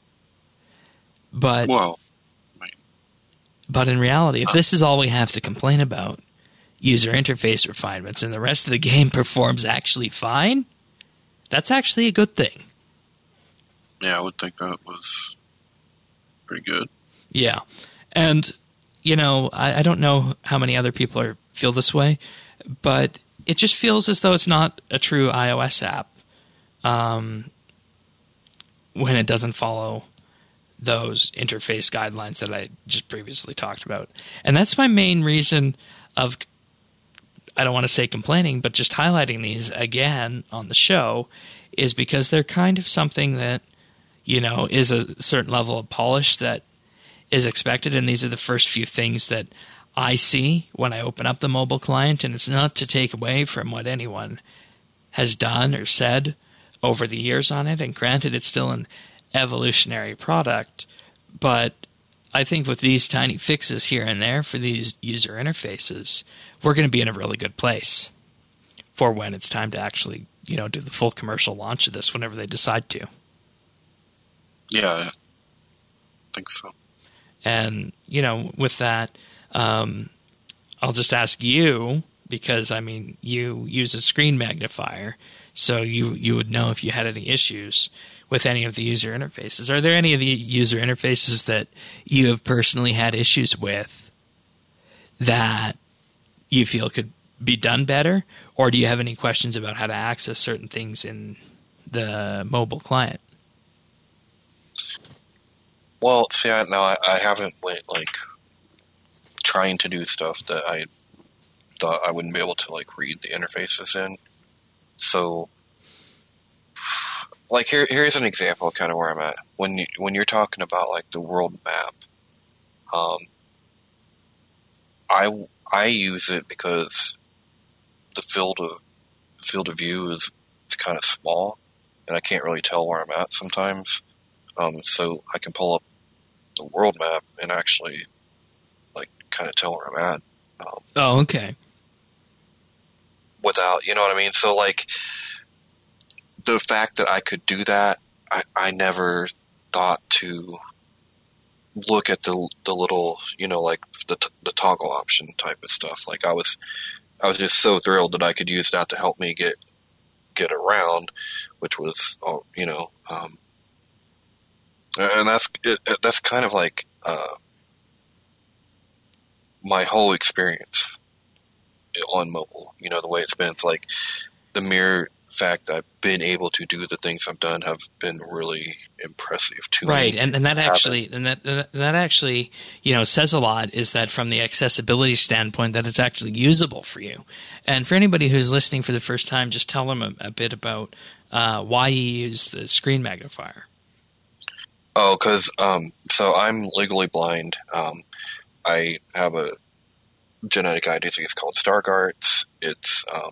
But, well, but in reality, if this is all we have to complain about, user interface refinements, and the rest of the game performs actually fine, that's actually a good thing. Yeah, I would think that was pretty good. Yeah. And... You know, I, I don't know how many other people are, feel this way, but it just feels as though it's not a true iOS app um, when it doesn't follow those interface guidelines that I just previously talked about. And that's my main reason of, I don't want to say complaining, but just highlighting these again on the show, is because they're kind of something that, you know, is a certain level of polish that is expected, and these are the first few things that I see when I open up the mobile client, and it's not to take away from what anyone has done or said over the years on it, and granted it's still an evolutionary product, but I think with these tiny fixes here and there for these user interfaces, we're going to be in a really good place for when it's time to actually, you know, do the full commercial launch of this whenever they decide to. Yeah, I think so. And, you know, with that, um, I'll just ask you, because, I mean, you use a screen magnifier, so you, you would know if you had any issues with any of the user interfaces. Are there any of the user interfaces that you have personally had issues with that you feel could be done better? Or do you have any questions about how to access certain things in the mobile client? Well, see, I, no, I, I haven't went, like, trying to do stuff that I thought I wouldn't be able to, like, read the interfaces in. So, like, here, here's an example of kind of where I'm at. When, you, when you're talking about, like, the world map, um, I, I use it because the field of, field of view is it's kind of small, and I can't really tell where I'm at sometimes. Um, so I can pull up the world map and actually, like, kind of tell where I'm at. Um, oh, okay. Without, you know what I mean? So, like, the fact that I could do that, I, I never thought to look at the the little, you know, like the the toggle option type of stuff. Like, I was, I was just so thrilled that I could use that to help me get get around, which was, you know. Um, And that's it, that's kind of like uh, my whole experience on mobile. You know, the way it's been. It's like the mere fact I've been able to do the things I've done have been really impressive to right. me. Right, and, and that actually, and that that actually, you know, says a lot. Is that from the accessibility standpoint that it's actually usable for you? And for anybody who's listening for the first time, just tell them a, a bit about uh, why you use the screen magnifier. Oh, because um, so I'm legally blind. Um, I have a genetic I D, I think it's called Stargardt's. It's um,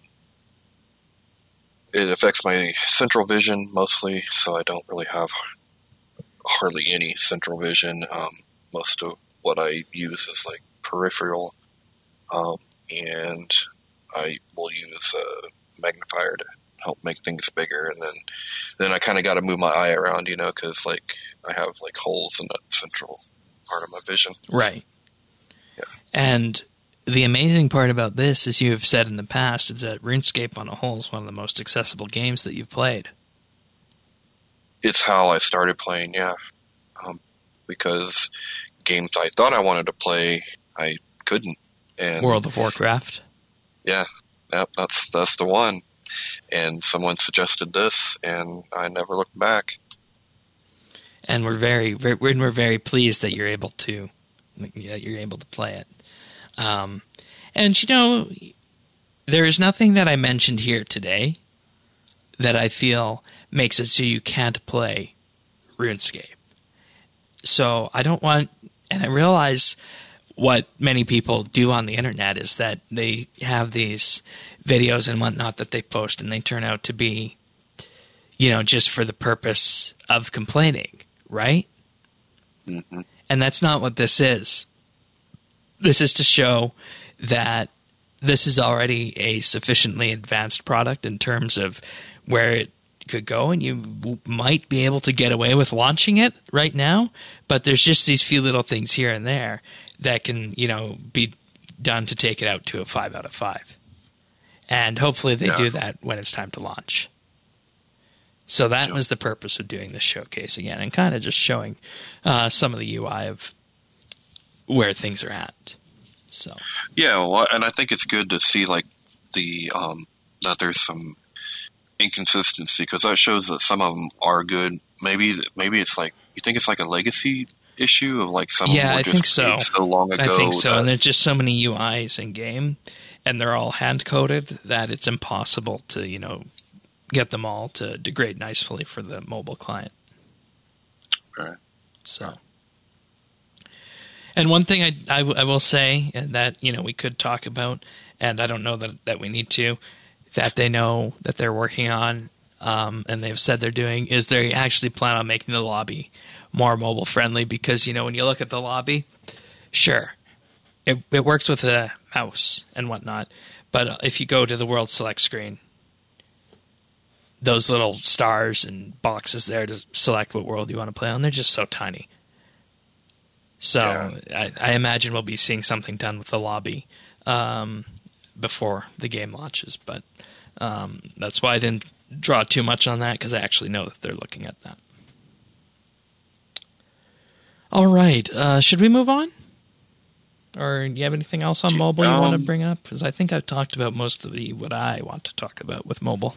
it affects my central vision mostly, so I don't really have hardly any central vision. Um, most of what I use is like peripheral, um, and I will use a magnifier to help make things bigger, and then then I kind of got to move my eye around, you know, because like I have like holes in that central part of my vision. Right. Yeah. And the amazing part about this, as you have said in the past, is that RuneScape on a whole is one of the most accessible games that you've played. It's how I started playing, yeah. Um, because games I thought I wanted to play, I couldn't. And World of Warcraft. Yeah, yep, that's that's the one. And someone suggested this, and I never looked back. And we're very, very we're very pleased that you're able to, that you're able to play it. Um, and you know, there is nothing that I mentioned here today that I feel makes it so you can't play RuneScape. So I don't want, and I realize what many people do on the internet is that they have these videos and whatnot that they post, and they turn out to be, you know, just for the purpose of complaining, right? Mm-hmm. And that's not what this is. This is to show that this is already a sufficiently advanced product in terms of where it could go, and you w- might be able to get away with launching it right now, but there's just these few little things here and there that can, you know, be done to take it out to a five out of five. And hopefully they yeah. do that when it's time to launch. So that yeah. was the purpose of doing this showcase again, and kind of just showing uh, some of the U I of where things are at. So yeah, well, and I think it's good to see like the um, that there's some inconsistency, because that shows that some of them are good. Maybe maybe it's like, you think it's like a legacy issue of like some yeah, of them were I just think so. so long ago. I think so, that, and there's just so many U Is in game, and they're all hand coded that it's impossible to, you know, get them all to degrade nicely for the mobile client. Right. So, and one thing I, I, I will say, and that, you know, we could talk about, and I don't know that, that we need to, that they know that they're working on, um, and they've said they're doing, is they actually plan on making the lobby more mobile friendly, because, you know, when you look at the lobby, sure, it, it works with a mouse and whatnot, but if you go to the world select screen, those little stars and boxes there to select what world you want to play on, they're just so tiny. So yeah. I, I imagine we'll be seeing something done with the lobby um, before the game launches, but um, that's why I didn't draw too much on that, because I actually know that they're looking at that. All right, uh, should we move on? Or do you have anything else on mobile you um, want to bring up? Because I think I've talked about most of the what I want to talk about with mobile.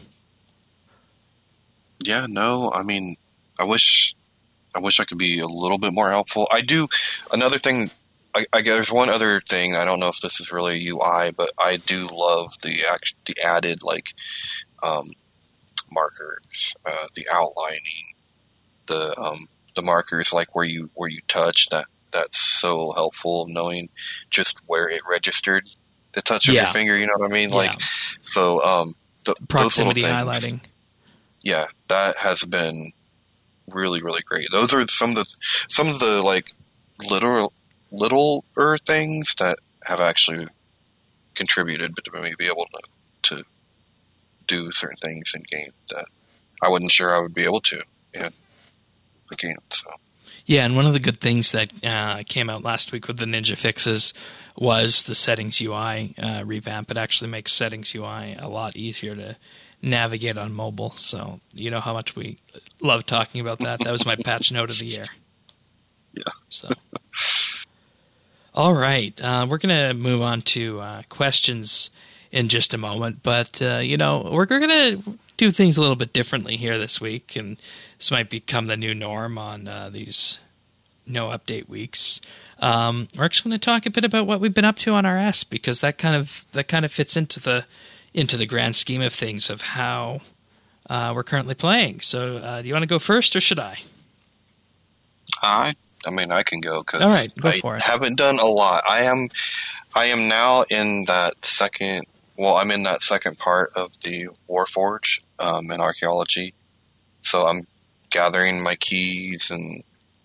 Yeah, no, I mean, I wish, I wish I could be a little bit more helpful. I do. Another thing, I, I there's one other thing. I don't know if this is really U I, but I do love the act, the added like um, markers, uh, the outlining, the um, the markers like where you where you touch. That that's so helpful, knowing just where it registered the touch of yeah. your finger. You know what I mean? Yeah. Like so, um, the, proximity those little things, highlighting. Yeah, that has been really, really great. Those are some of the some of the like little littler things that have actually contributed to me be able to to do certain things in game that I wasn't sure I would be able to in the game. So yeah, and one of the good things that uh, came out last week with the Ninja fixes was the settings U I uh, revamp. It actually makes settings U I a lot easier to navigate on mobile, so you know how much we love talking about that. That was my patch note of the year. Yeah. So, all right, uh, we're gonna move on to uh, questions in just a moment, but uh, you know we're, we're gonna do things a little bit differently here this week, and this might become the new norm on uh, these no update weeks. Um, we're actually going to talk a bit about what we've been up to on R S, because that kind of that kind of fits into the into the grand scheme of things of how uh, we're currently playing. So uh, do you want to go first, or should I? I, I mean, I can go because All right, go I for it. haven't done a lot. I am, I am now in that second. Well, I'm in that second part of the Warforge um, in archaeology. So I'm gathering my keys and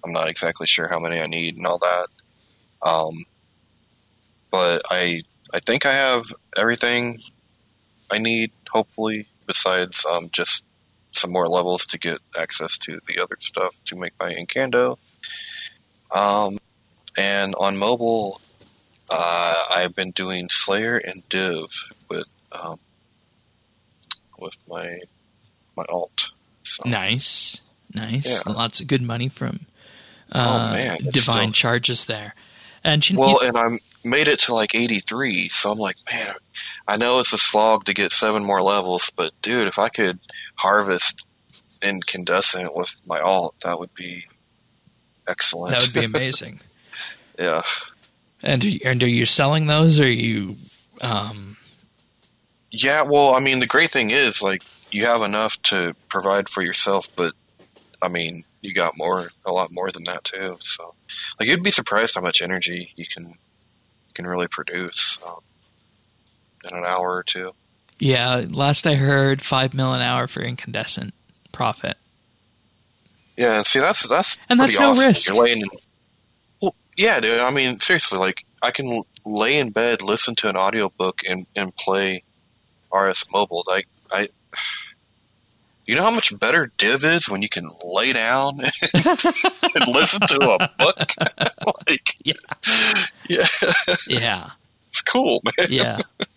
I'm not exactly sure how many I need and all that. Um, but I I think I have everything I need, hopefully, besides um, just some more levels to get access to the other stuff to make my Incando. Um, and on mobile, uh, I've been doing Slayer and Div with um, with my my alt. So, nice, nice. yeah. Lots of good money from uh, oh, man, divine still... charges there. And you, well, you... and I made it to like eighty-three, so I'm like, man, I know it's a slog to get seven more levels, but dude, if I could harvest incandescent with my alt, that would be excellent. That would be amazing. Yeah. And and are you selling those, or are you? Um... Yeah, well, I mean, the great thing is, like, you have enough to provide for yourself, but I mean, you got more, a lot more than that too. So, like, you'd be surprised how much energy you can you can really produce um, in an hour or two. Yeah, last I heard, five mil an hour for incandescent profit. Yeah, and see, that's that's and that's pretty no awesome. risk. You're laying in, well, yeah, dude. I mean, seriously, like, I can lay in bed, listen to an audiobook, and and play R S Mobile. Like, I. You know how much better Div is when you can lay down and listen to a book? like, yeah. Yeah. Yeah. It's cool, man. Yeah.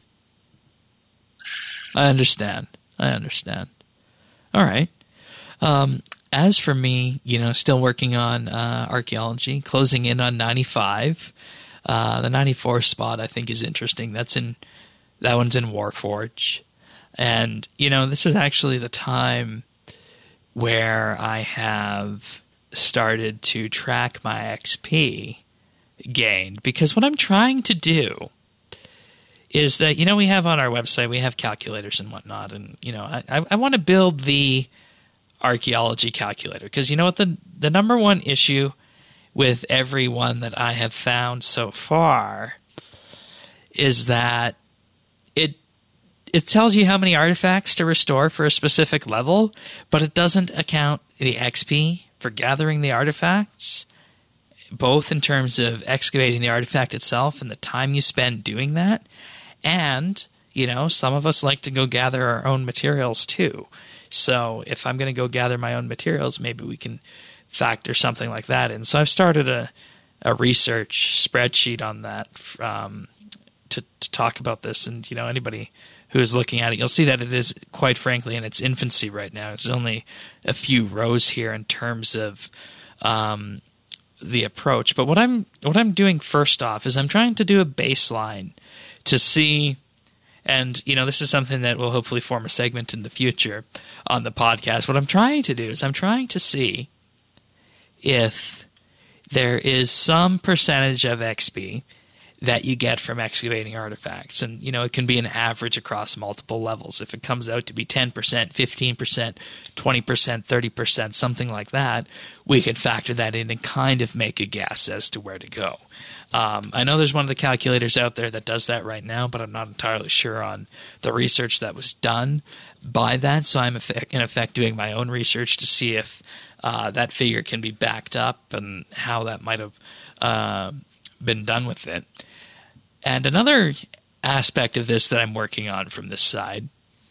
I understand. I understand. All right. Um, as for me, you know, still working on uh, archaeology, closing in on ninety-five. Uh, the ninety-four spot, I think, is interesting. That's in that one's in Warforge. And, you know, this is actually the time where I have started to track my X P gained. Because what I'm trying to do is that, you know, we have on our website, we have calculators and whatnot. And, you know, I, I, I want to build the archaeology calculator. Because, you know what, the, the number one issue with every one that I have found so far is that it It tells you how many artifacts to restore for a specific level, but it doesn't account the X P for gathering the artifacts, both in terms of excavating the artifact itself and the time you spend doing that. And, you know, some of us like to go gather our own materials too. So if I'm going to go gather my own materials, maybe we can factor something like that in. So I've started a, a research spreadsheet on that um, to, to talk about this. And, you know, anybody who is looking at it, you'll see that it is, quite frankly, in its infancy right now. It's only a few rows here in terms of um, the approach. But what I'm what I'm doing first off is I'm trying to do a baseline to see, and you know, this is something that will hopefully form a segment in the future on the podcast. What I'm trying to do is I'm trying to see if there is some percentage of X P that you get from excavating artifacts. And, you know, it can be an average across multiple levels. If it comes out to be ten percent, fifteen percent, twenty percent, thirty percent, something like that, we can factor that in and kind of make a guess as to where to go. Um, I know there's one of the calculators out there that does that right now, but I'm not entirely sure on the research that was done by that. So I'm in effect doing my own research to see if uh, that figure can be backed up and how that might have uh, been done with it. And another aspect of this that I'm working on from this side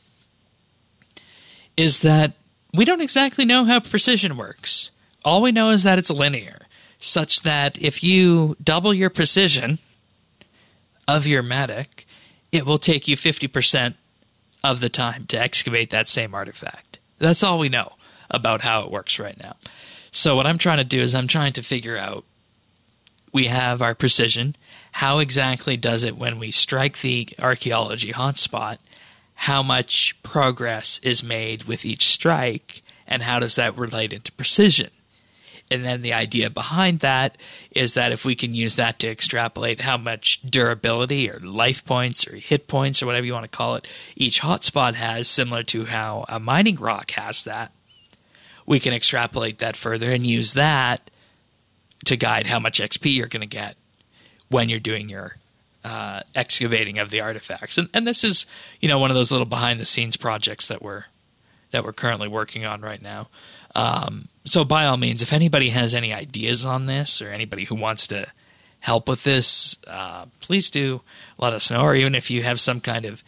is that we don't exactly know how precision works. All we know is that it's linear, such that if you double your precision of your medic, it will take you fifty percent of the time to excavate that same artifact. That's all we know about how it works right now. So what I'm trying to do is I'm trying to figure out, we have our precision. How exactly does it when we strike the archaeology hotspot? How much progress is made with each strike, and how does that relate into precision? And then the idea behind that is that if we can use that to extrapolate how much durability or life points or hit points or whatever you want to call it each hotspot has, similar to how a mining rock has that, we can extrapolate that further and use that to guide how much X P you're going to get when you're doing your uh, excavating of the artifacts. And, and this is, you know, one of those little behind-the-scenes projects that we're that we're currently working on right now. Um, so by all means, if anybody has any ideas on this or anybody who wants to help with this, uh, please do let us know. Or even if you have some kind of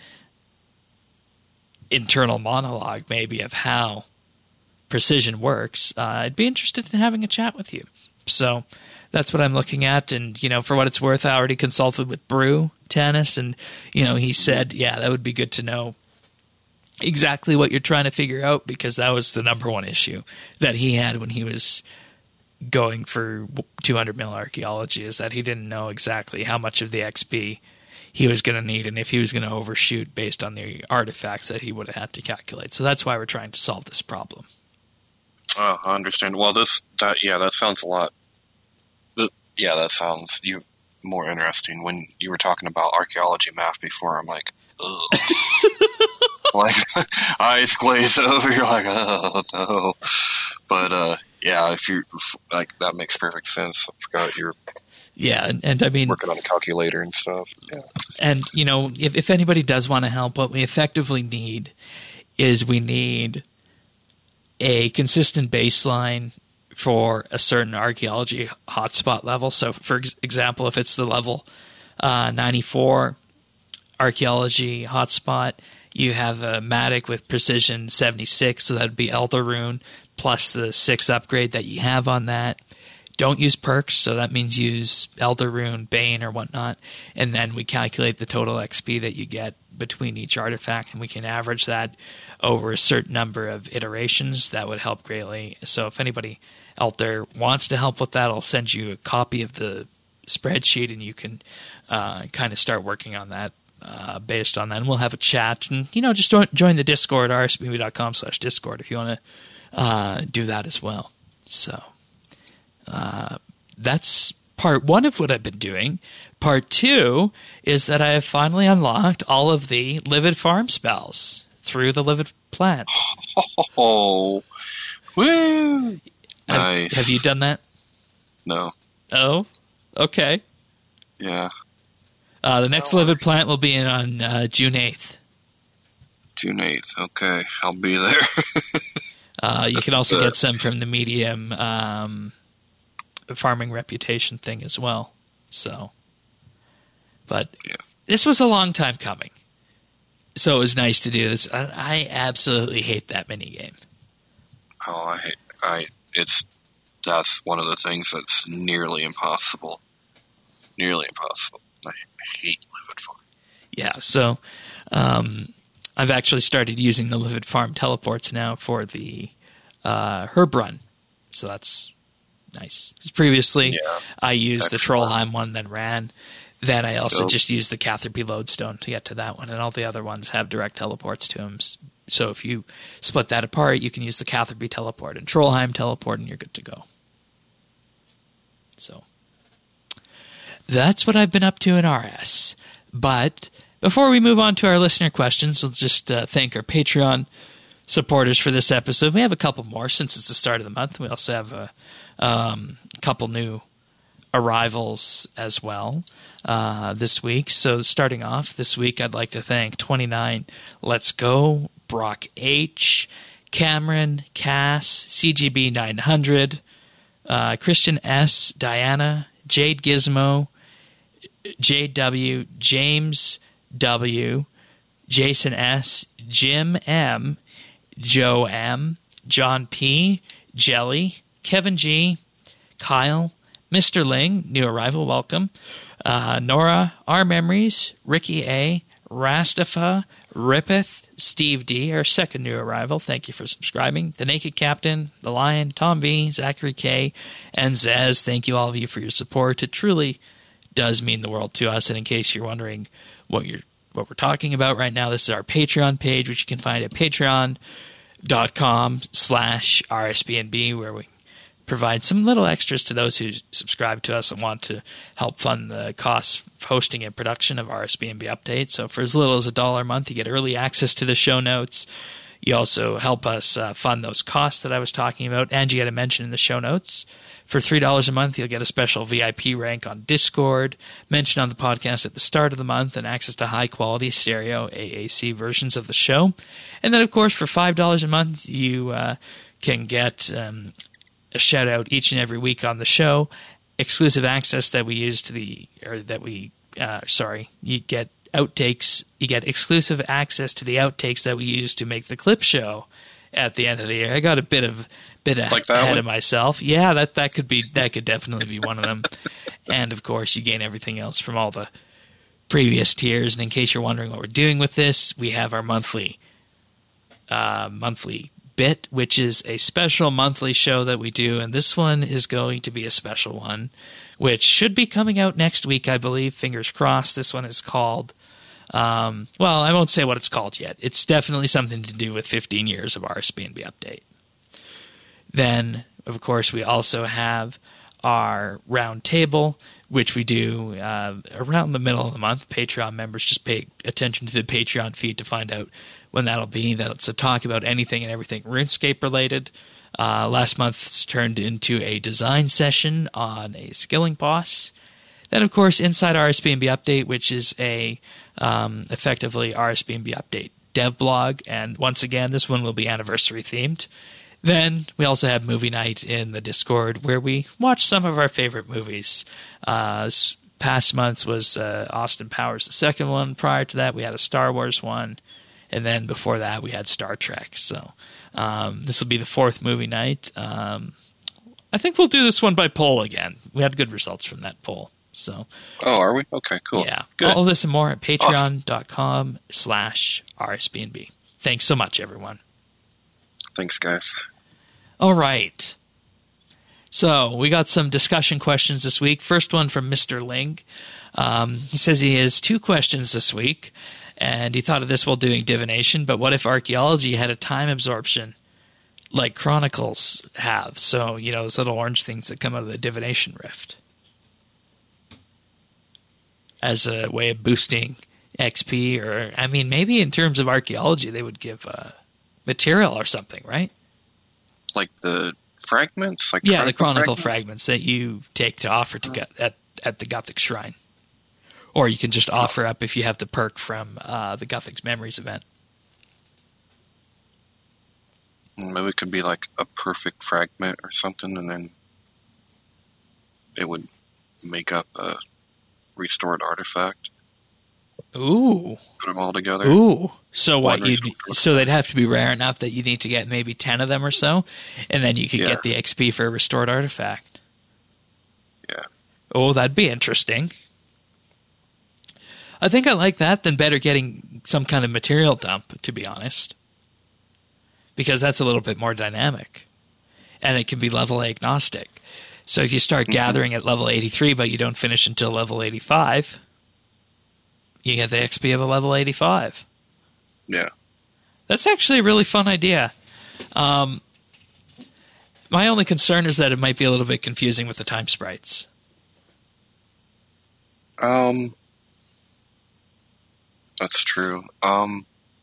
internal monologue maybe of how precision works, uh, I'd be interested in having a chat with you. So that's what I'm looking at. And, you know, for what it's worth, I already consulted with Brew Tennis, and, you know, he said, yeah, that would be good to know exactly what you're trying to figure out, because that was the number one issue that he had when he was going for two hundred mil archaeology, is that he didn't know exactly how much of the X P he was going to need and if he was going to overshoot based on the artifacts that he would have had to calculate. So that's why we're trying to solve this problem. Oh, I understand. Well, this, that, yeah, that sounds a lot. Yeah, that sounds you more interesting. When you were talking about archaeology math before, I'm like, ugh. Like, eyes glaze over. You're like, oh no. But uh, yeah, if you like, that makes perfect sense. I forgot you're. Yeah, and, and I mean, working on a calculator and stuff. Yeah. And you know, if if anybody does want to help, what we effectively need is we need a consistent baseline for a certain archaeology hotspot level. So, for example, if it's the level uh, ninety-four archaeology hotspot, you have a Matic with precision seventy-six, so that would be Elder plus the six upgrade that you have on that. Don't use perks, so that means use Elder Rune, Bane, or whatnot, and then we calculate the total X P that you get between each artifact, and we can average that over a certain number of iterations. That would help greatly. So if anybody out there wants to help with that, I'll send you a copy of the spreadsheet, and you can uh, kind of start working on that uh, based on that. And we'll have a chat, and you know, just join, join the Discord, r s b b dot com slash discord, if you want to uh, do that as well. So uh, that's part one of what I've been doing. Part two is that I have finally unlocked all of the Livid Farm spells through the Livid plant. Oh, woo! Have, Nice. have you done that? No. Oh, okay. Yeah. Uh, the next No, Livid plant will be in on uh, June eighth. June eighth. Okay, I'll be there. Uh, you can also get some from the medium um, farming reputation thing as well. So, but yeah. This was a long time coming, so it was nice to do this. I, I absolutely hate that minigame. Oh, I hate. I. It's. That's one of the things that's nearly impossible. Nearly impossible. I hate Livid Farm. Yeah, so um, I've actually started using the Livid Farm teleports now for the uh, herb run. So that's nice. 'Cause previously, Yeah, I used excellent. the Trollheim one, then ran. Then I also Dope. just used the Catherby Lodestone to get to that one, and all the other ones have direct teleports to them. So if you split that apart, you can use the Catherby teleport and Trollheim teleport, and you're good to go. So that's what I've been up to in R S. But before we move on to our listener questions, we'll just uh, thank our Patreon supporters for this episode. We have a couple more since it's the start of the month. We also have a um, couple new arrivals as well uh, this week. So starting off this week, I'd like to thank twenty-nine Let's Go, Brock H, Cameron, Cass, C G B nine hundred, uh, Christian S, Diana, Jade Gizmo, J W, James W, Jason S, Jim M, Joe M, John P, Jelly, Kevin G, Kyle, Mister Ling, new arrival, welcome, uh, Nora, Our Memories, Ricky A, Rastafa, Rippeth, Steve D, our second new arrival, thank you for subscribing, The Naked Captain, The Lion, Tom V, Zachary K, and Zez, thank you all of you for your support. It truly does mean the world to us, and in case you're wondering what you're what we're talking about right now, this is our Patreon page, which you can find at patreon.com slash RSBNB, where we provide some little extras to those who subscribe to us and want to help fund the costs of hosting and production of R S B N B Update. So for as little as a dollar a month, you get early access to the show notes. You also help us uh, fund those costs that I was talking about, and you get a mention in the show notes. For three dollars a month, you'll get a special V I P rank on Discord, mention on the podcast at the start of the month, and access to high-quality stereo A A C versions of the show. And then, of course, for five dollars a month, you uh, can get um, a shout out each and every week on the show, exclusive access that we use to the or that we uh, sorry you get outtakes you get exclusive access to the outtakes that we use to make the clip show at the end of the year. I got a bit of bit of like ahead one? of myself. Yeah, that that could be that could definitely be one of them. And of course, you gain everything else from all the previous tiers. And in case you're wondering what we're doing with this, we have our monthly uh, monthly bit, which is a special monthly show that we do, and this one is going to be a special one, which should be coming out next week, I believe. Fingers crossed. This one is called. Um, well, I won't say what it's called yet. It's definitely something to do with fifteen years of R S B N B Update. Then, of course, we also have our round table, which we do uh, around the middle of the month. Patreon members just pay attention to the Patreon feed to find out when that'll be. That's a talk about anything and everything RuneScape related. Uh, last month's turned into a design session on a skilling boss. Then, of course, Inside R S B N B Update, which is a um, effectively R S B N B Update dev blog. And once again, this one will be anniversary themed. Then we also have Movie Night in the Discord, where we watch some of our favorite movies. Uh, past months was uh, Austin Powers, the second one. Prior to that, we had a Star Wars one. And then before that, we had Star Trek. So um, this will be the fourth Movie Night. Um, I think we'll do this one by poll again. We had good results from that poll. So, oh, are we? Okay, cool. Yeah. Good. All this and more at patreon.com slash RSBNB. Thanks so much, everyone. Thanks, guys. All right. So we got some discussion questions this week. First one from Mister Ling. Um, he says he has two questions this week, and he thought of this while doing divination, but what if archaeology had a time absorption like Chronicles have? So, you know, those little orange things that come out of the divination rift. As a way of boosting X P, or, I mean, maybe in terms of archaeology, they would give uh, material or something, right? Like the fragments? Like yeah, the chronicle fragments? fragments that you take to offer to get at, at the Gothic Shrine. Or you can just offer up if you have the perk from uh, the Gothic's Memories event. Maybe it could be like a perfect fragment or something, and then it would make up a restored artifact. Ooh. Put them all together. Ooh. So what? One You so they'd have to be rare enough that you need to get maybe ten of them or so, and then you could Yeah. get the X P for a restored artifact. Yeah. Oh, that'd be interesting. I think I like that than better getting some kind of material dump, to be honest. Because that's a little bit more dynamic. And it can be level agnostic. So if you start gathering at level eighty-three, but you don't finish until level eighty-five, you get the X P of a level eighty-five. Yeah. That's actually a really fun idea. Um, my only concern is that it might be a little bit confusing with the time sprites. Um, that's true. Um,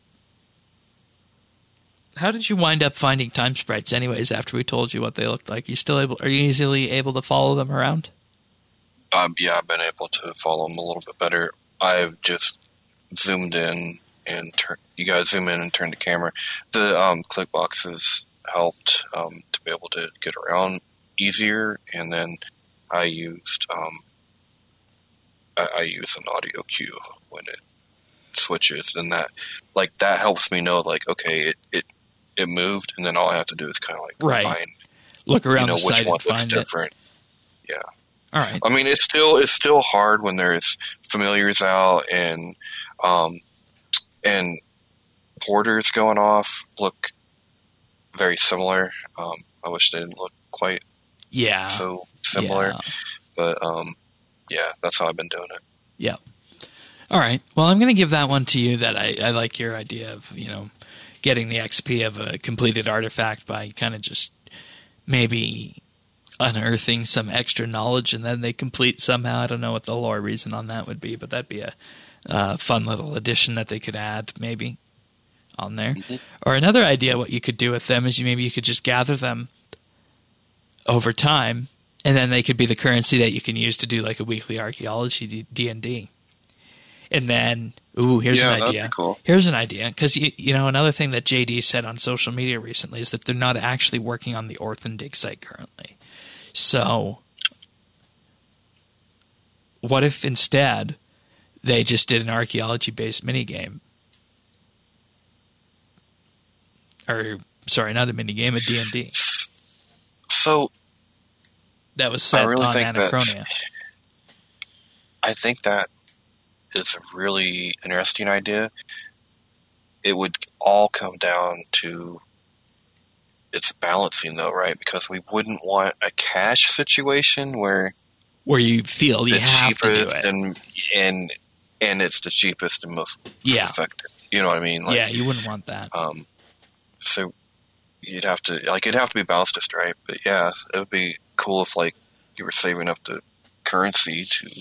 How did you wind up finding time sprites anyways after we told you what they looked like? You still able are you easily able to follow them around? um, yeah, I've been able to follow them a little bit better. I've just zoomed in and turn. You guys zoom in and turn the camera. The um, click boxes helped um, to be able to get around easier, and then I used um, I, I use an audio cue when it switches, and that like that helps me know like okay it it, it moved, and then all I have to do is kind of like Right. find Look around you know the which site one and looks find it. different. Yeah. All right. I mean, it's still it's still hard when there's familiars out and um, and porters going off look very similar. Um, I wish they didn't look quite Yeah. so similar, Yeah. but um, yeah, that's how I've been doing it. Yeah. All right. Well, I'm going to give that one to you. That I, I like your idea of, you know, getting the X P of a completed artifact by kind of just maybe unearthing some extra knowledge and then they complete somehow. I don't know what the lore reason on that would be, but that'd be a uh, fun little addition that they could add maybe on there. Mm-hmm. Or another idea what you could do with them is you maybe you could just gather them over time and then they could be the currency that you can use to do like a weekly archaeology D and D. And then Ooh, here's Yeah, an that'd idea. be cool. Here's an idea. Because, you, you know, another thing that J D said on social media recently is that they're not actually working on the Orphan Dig site currently. So, what if instead they just did an archaeology-based minigame? Or, sorry, not a minigame, a D and D. So, That was set I really on think Anachronia. that I think that is a really interesting idea. It would all come down to its balancing, though, right? Because we wouldn't want a cash situation where Where you feel you the have to do cheapest it. and and and it's the cheapest and most Yeah. effective. You know what I mean? Like, yeah, you wouldn't want that. Um, so you'd have to like it'd have to be balanced just right. But yeah, it would be cool if like you were saving up the currency to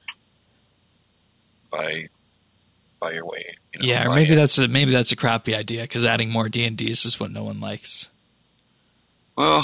buy buy your way. You know, yeah, or buy maybe it. that's a, maybe that's a crappy idea because adding more D and Ds is what no one likes. Well,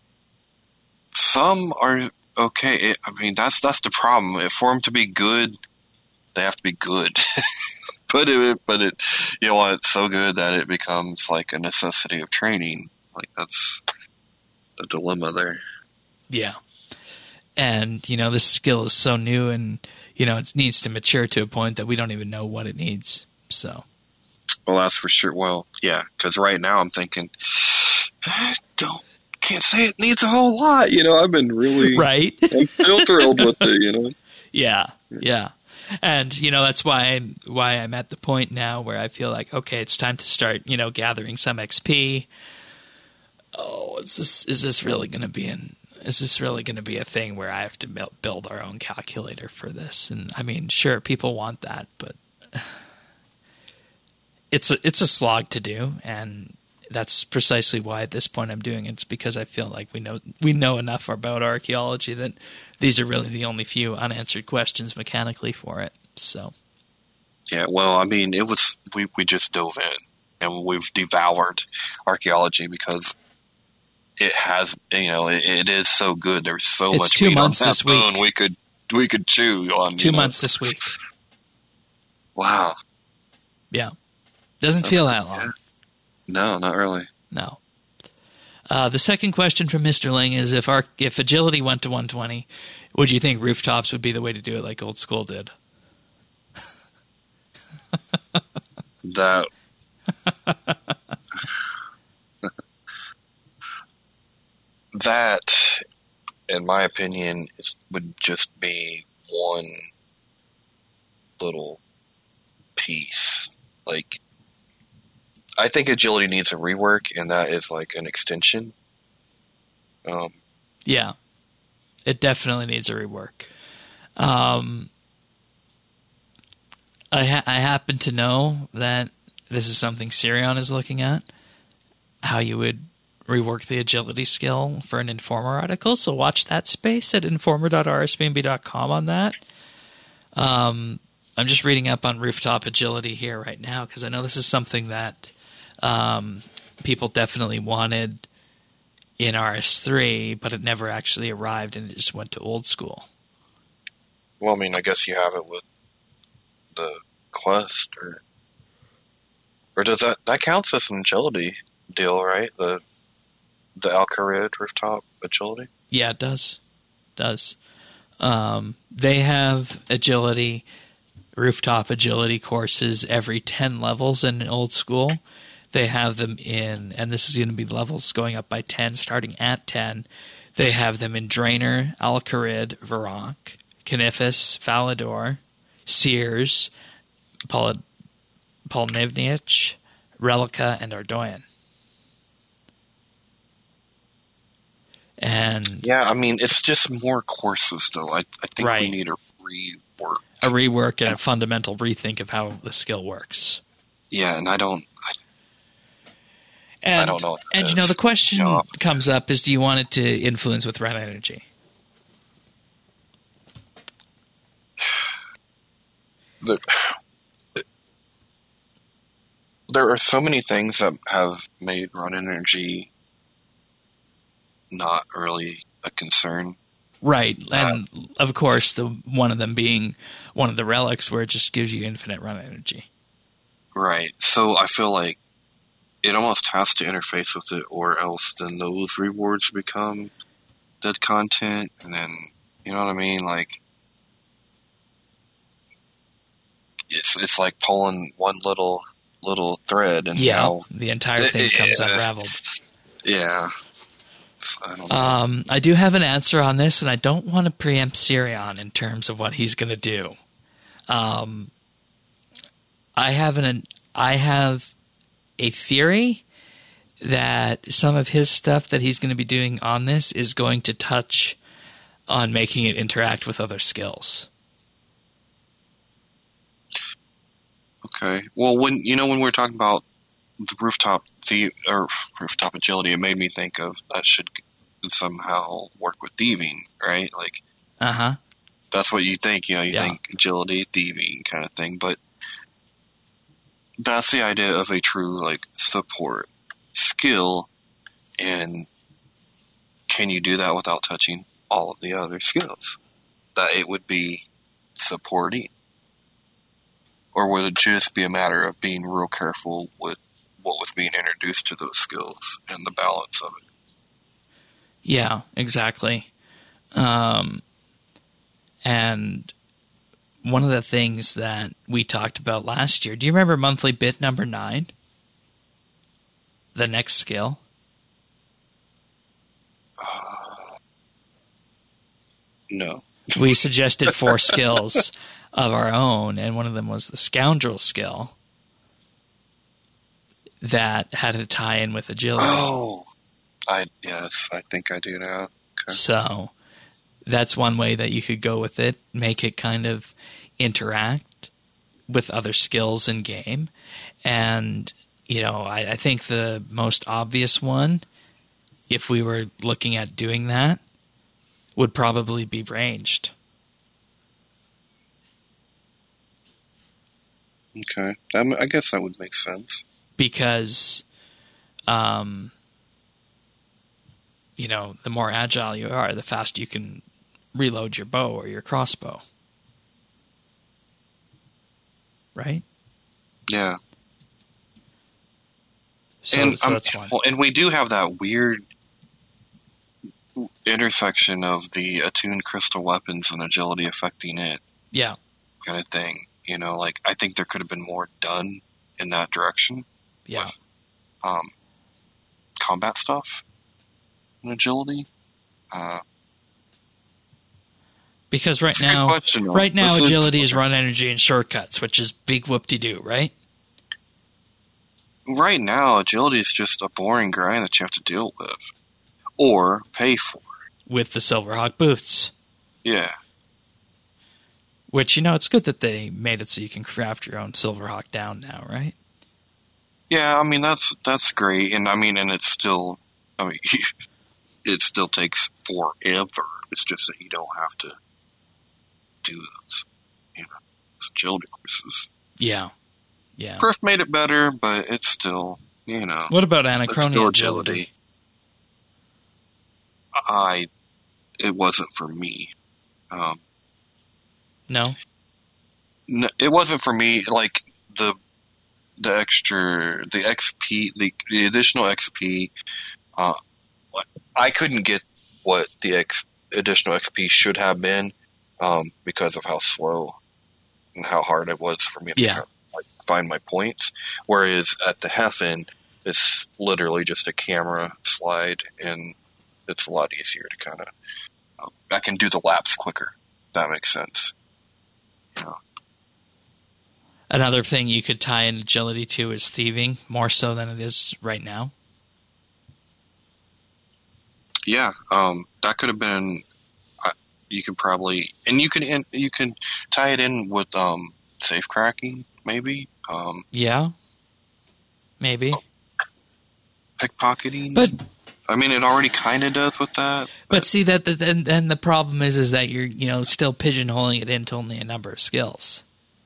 some are okay. It, I mean, that's that's the problem. If for them to be good, they have to be good. but it, but it, you know, it's so good that it becomes like a necessity of training. Like that's the dilemma there. Yeah. And, you know, this skill is so new and, you know, it needs to mature to a point that we don't even know what it needs. So. Well, that's for sure. Well, yeah, because right now I'm thinking, I don't, can't say it needs a whole lot. You know, I've been really, right. I'm still thrilled with it, you know. Yeah, yeah. And, you know, that's why, why I'm at the point now where I feel like, okay, it's time to start, you know, gathering some X P. Oh, is this, is this really going to be an, is this really going to be a thing where I have to build our own calculator for this? And I mean, sure, people want that, but it's a, it's a slog to do. And that's precisely why at this point I'm doing it. It's because I feel like we know, we know enough about archaeology that these are really the only few unanswered questions mechanically for it. So. Yeah. Well, I mean, it was, we, we just dove in and we've devoured archaeology because it has, you know, it, it is so good. There's so it's much two meat months on that this bone week. we could we could chew on. Two you know? months this week. Wow. Yeah, doesn't That's feel good, that long. yeah. No, not really. No. Uh, the second question from Mister Ling is: If our if agility went to one twenty, would you think rooftops would be the way to do it, like old school did? That. That, in my opinion, is, would just be one little piece. Like, I think agility needs a rework, and that is like an extension. Um, yeah, it definitely needs a rework. Um, I ha- I happen to know that this is something Sirion is looking at, how you would rework the agility skill for an Informer article. So watch that space at informer dot r s b n b dot com on that. Um, I'm just reading up on rooftop agility here right now because I know this is something that um, people definitely wanted in R S three, but it never actually arrived and it just went to old school. well, I mean, I guess you have it with the Quest, or or does that that counts as an agility deal, right? The the Alcarid rooftop agility. Yeah, it does. It does. Um, they have agility, rooftop agility courses every ten levels in old school. They have them in, and this is going to be levels going up by ten, starting at ten. They have them in Draenor, Alcarid, Varrock, Canifis, Falador, Sears, Pol- Polnivnich, Relica, and Ardoyan. And Yeah, I mean, it's just more courses, though. I, I think Right. we need a rework. a rework and a fundamental rethink of how the skill works. Yeah, and I don't. I, And, I don't know what that And, you know, is. the question Yeah. comes up is, do you want it to influence with red energy? the, there are so many things that have made run energy not really a concern. Right, and uh, of course, the one of them being one of the relics where it just gives you infinite run energy. Right. So I feel like it almost has to interface with it, or else then those rewards become dead content, and then, you know what I mean? Like, it's it's like pulling one little little thread, and yeah, now the entire thing it, comes it, unraveled. Yeah. I don't know. Um, I do have an answer on this, and I don't want to preempt Sirion in terms of what he's going to do. Um, I have an I have a theory that some of his stuff that he's going to be doing on this is going to touch on making it interact with other skills. Okay. Well, when you know when we were talking about the rooftop the or rooftop agility, it made me think of that should somehow work with thieving, right? Like, uh huh. That's what you think. You know, you yeah. think agility, thieving, kind of thing. But that's the idea of a true like support skill, and can you do that without touching all of the other skills? That it would be supporting, or would it just be a matter of being real careful with what was being introduced to those skills and the balance of it? Yeah, exactly. Um, and one of the things that we talked about last year, do you remember monthly bit number nine? The next skill? Uh, no. We suggested four skills of our own, and one of them was the scoundrel skill that had a tie-in with agility. Oh, I yes, I think I do now. Okay. So that's one way that you could go with it, make it kind of interact with other skills in game. And, you know, I, I think the most obvious one, if we were looking at doing that, would probably be ranged. Okay. Um, I guess that would make sense. Because, um, you know, the more agile you are, the faster you can reload your bow or your crossbow. Right? Yeah. So, and, so um, that's one. Well, and we do have that weird intersection of the attuned crystal weapons and agility affecting it. Yeah. Kind of thing. You know, like, I think there could have been more done in that direction. Yeah. With, um, combat stuff and agility. Uh, because right now, question, right now, this agility is, is run energy and shortcuts, which is big whoop-de-doo, right? Right now, agility is just a boring grind that you have to deal with. Or pay for. With the Silverhawk boots. Yeah. Which, you know, it's good that they made it so you can craft your own Silverhawk down now, right? Yeah, I mean, that's that's great. And, I mean, and it's still, I mean, it still takes forever. It's just that you don't have to do those, you know, those agility courses. Yeah. Yeah. Perf made it better, but it's still, you know. What about Anachronia agility? agility? I, it wasn't for me. Um, no? no? It wasn't for me. Like, the the extra, the X P, the, the additional X P, uh, I couldn't get what the X, additional X P should have been um, because of how slow and how hard it was for me to yeah. kind of, like, find my points. Whereas at the Heffen, it's literally just a camera slide, and it's a lot easier to kind of, um, I can do the laps quicker, if that makes sense. You know. Another thing you could tie in agility to is thieving, more so than it is right now. Yeah, um, that could have been. Uh, you could probably, and you can in, you can tie it in with um, safe cracking, maybe. Um, yeah, maybe. Pickpocketing, but I mean, it already kind of does with that. But, but see that, the, and, and the problem is, is that you're you know still pigeonholing it into only a number of skills.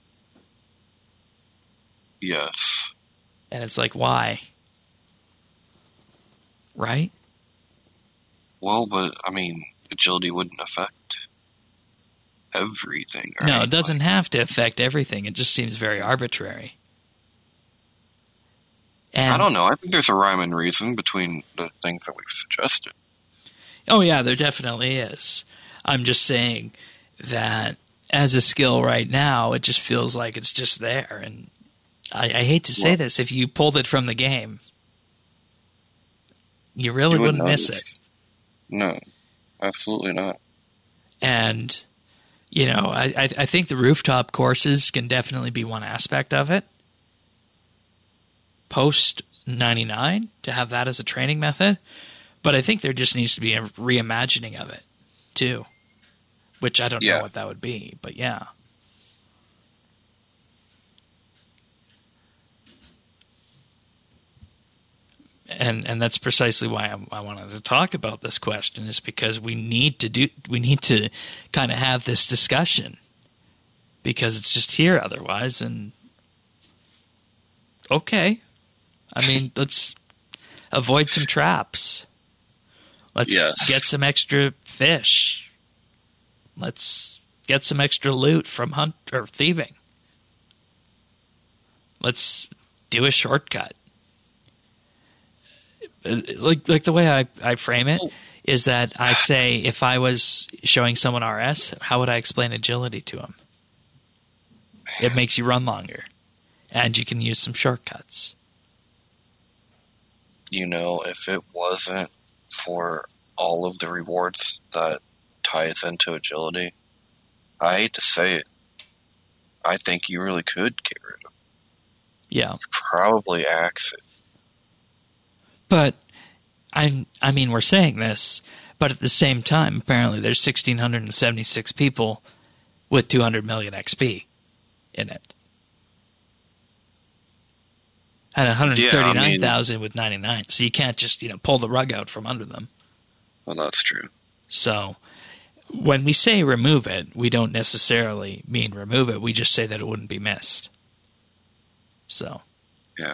Yes. And it's like, why? Right? Well, but, I mean... agility wouldn't affect everything. Right? No, it doesn't have to affect everything. It just seems very arbitrary. And, I don't know. I think there's a rhyme and reason between the things that we've suggested. Oh, yeah, there definitely is. I'm just saying that as a skill right now, it just feels like it's just there. And I, I hate to say well, this, if you pulled it from the game, you really you wouldn't notice. miss it. No, absolutely not. And, you know, I, I, I think the rooftop courses can definitely be one aspect of it. Post ninety-nine, to have that as a training method. But I think there just needs to be a reimagining of it, too. Which I don't yeah. know what that would be, but yeah. And and that's precisely why I, I wanted to talk about this question, is because we need to do we need to kind of have this discussion, because it's just here otherwise. And okay, I mean, let's avoid some traps. Let's yes. get some extra fish. Let's get some extra loot from hunt or thieving. Let's do a shortcut. Like like the way I, I frame it is that I say, if I was showing someone R S, how would I explain agility to them? It makes you run longer, and you can use some shortcuts. You know, if it wasn't for all of the rewards that ties into agility, I hate to say it, I think you really could get rid of it. Yeah. You could probably axe it. But, I I mean, we're saying this, but at the same time, apparently there's one thousand six hundred seventy-six people with two hundred million X P in it. And one hundred thirty-nine thousand yeah, I mean, with ninety-nine. So you can't just, you know, pull the rug out from under them. Well, that's true. So when we say remove it, we don't necessarily mean remove it. We just say that it wouldn't be missed. So. Yeah.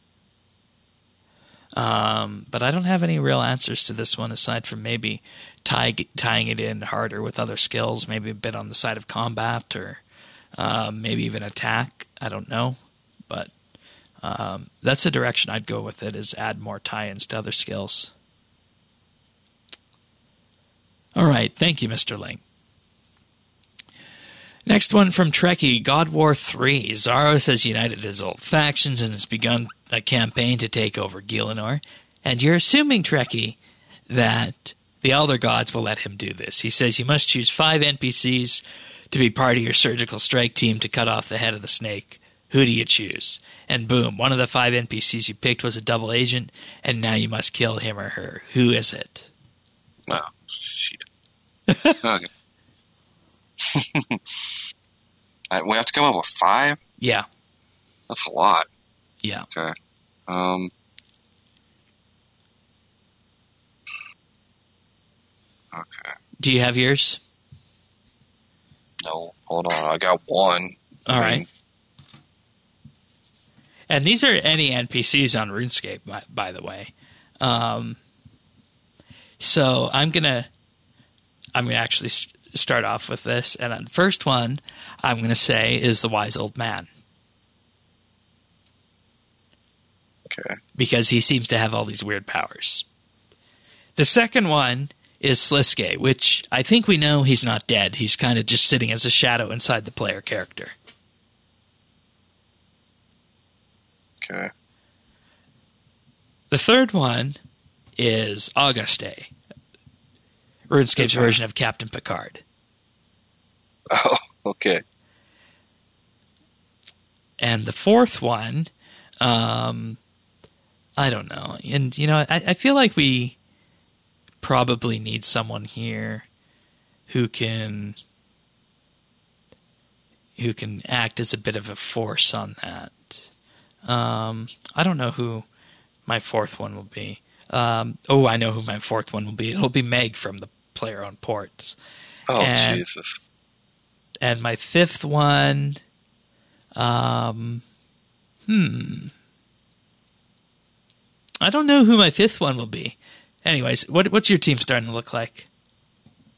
Um, but I don't have any real answers to this one, aside from maybe tie, tying it in harder with other skills, maybe a bit on the side of combat, or um, maybe even attack. I don't know. But um, that's the direction I'd go with it, is add more tie-ins to other skills. All right. Thank you, Mister Ling. Next one from Trekkie, God War three. Zaros has united his old factions and has begun a campaign to take over Gielinor. And you're assuming, Trekkie, that the Elder Gods will let him do this. He says you must choose five N P Cs to be part of your surgical strike team to cut off the head of the snake. Who do you choose? And boom, one of the five N P Cs you picked was a double agent, and now you must kill him or her. Who is it? Oh, shit. Okay. We have to come up with five? Yeah. That's a lot. Yeah. Okay. Um. Okay. Do you have yours? No. Hold on. I got one. All I right. mean, And these are any N P Cs on RuneScape, by, by the way. Um, so I'm gonna, I'm gonna actually st- start off with this, and the first one I'm gonna say is the Wise Old Man. Okay. Because he seems to have all these weird powers. The second one is Sliske, which I think we know he's not dead. He's kind of just sitting as a shadow inside the player character. Okay. The third one is Auguste, RuneScape's version of Captain Picard. Oh, okay. And the fourth one, um, I don't know. And, you know, I, I feel like we probably need someone here who can who can act as a bit of a force on that. Um, I don't know who my fourth one will be. Um, oh, I know who my fourth one will be. It'll be Meg from the Player on Ports. Oh, and, Jesus. And my fifth one, um, hmm. I don't know who my fifth one will be. Anyways, what, what's your team starting to look like?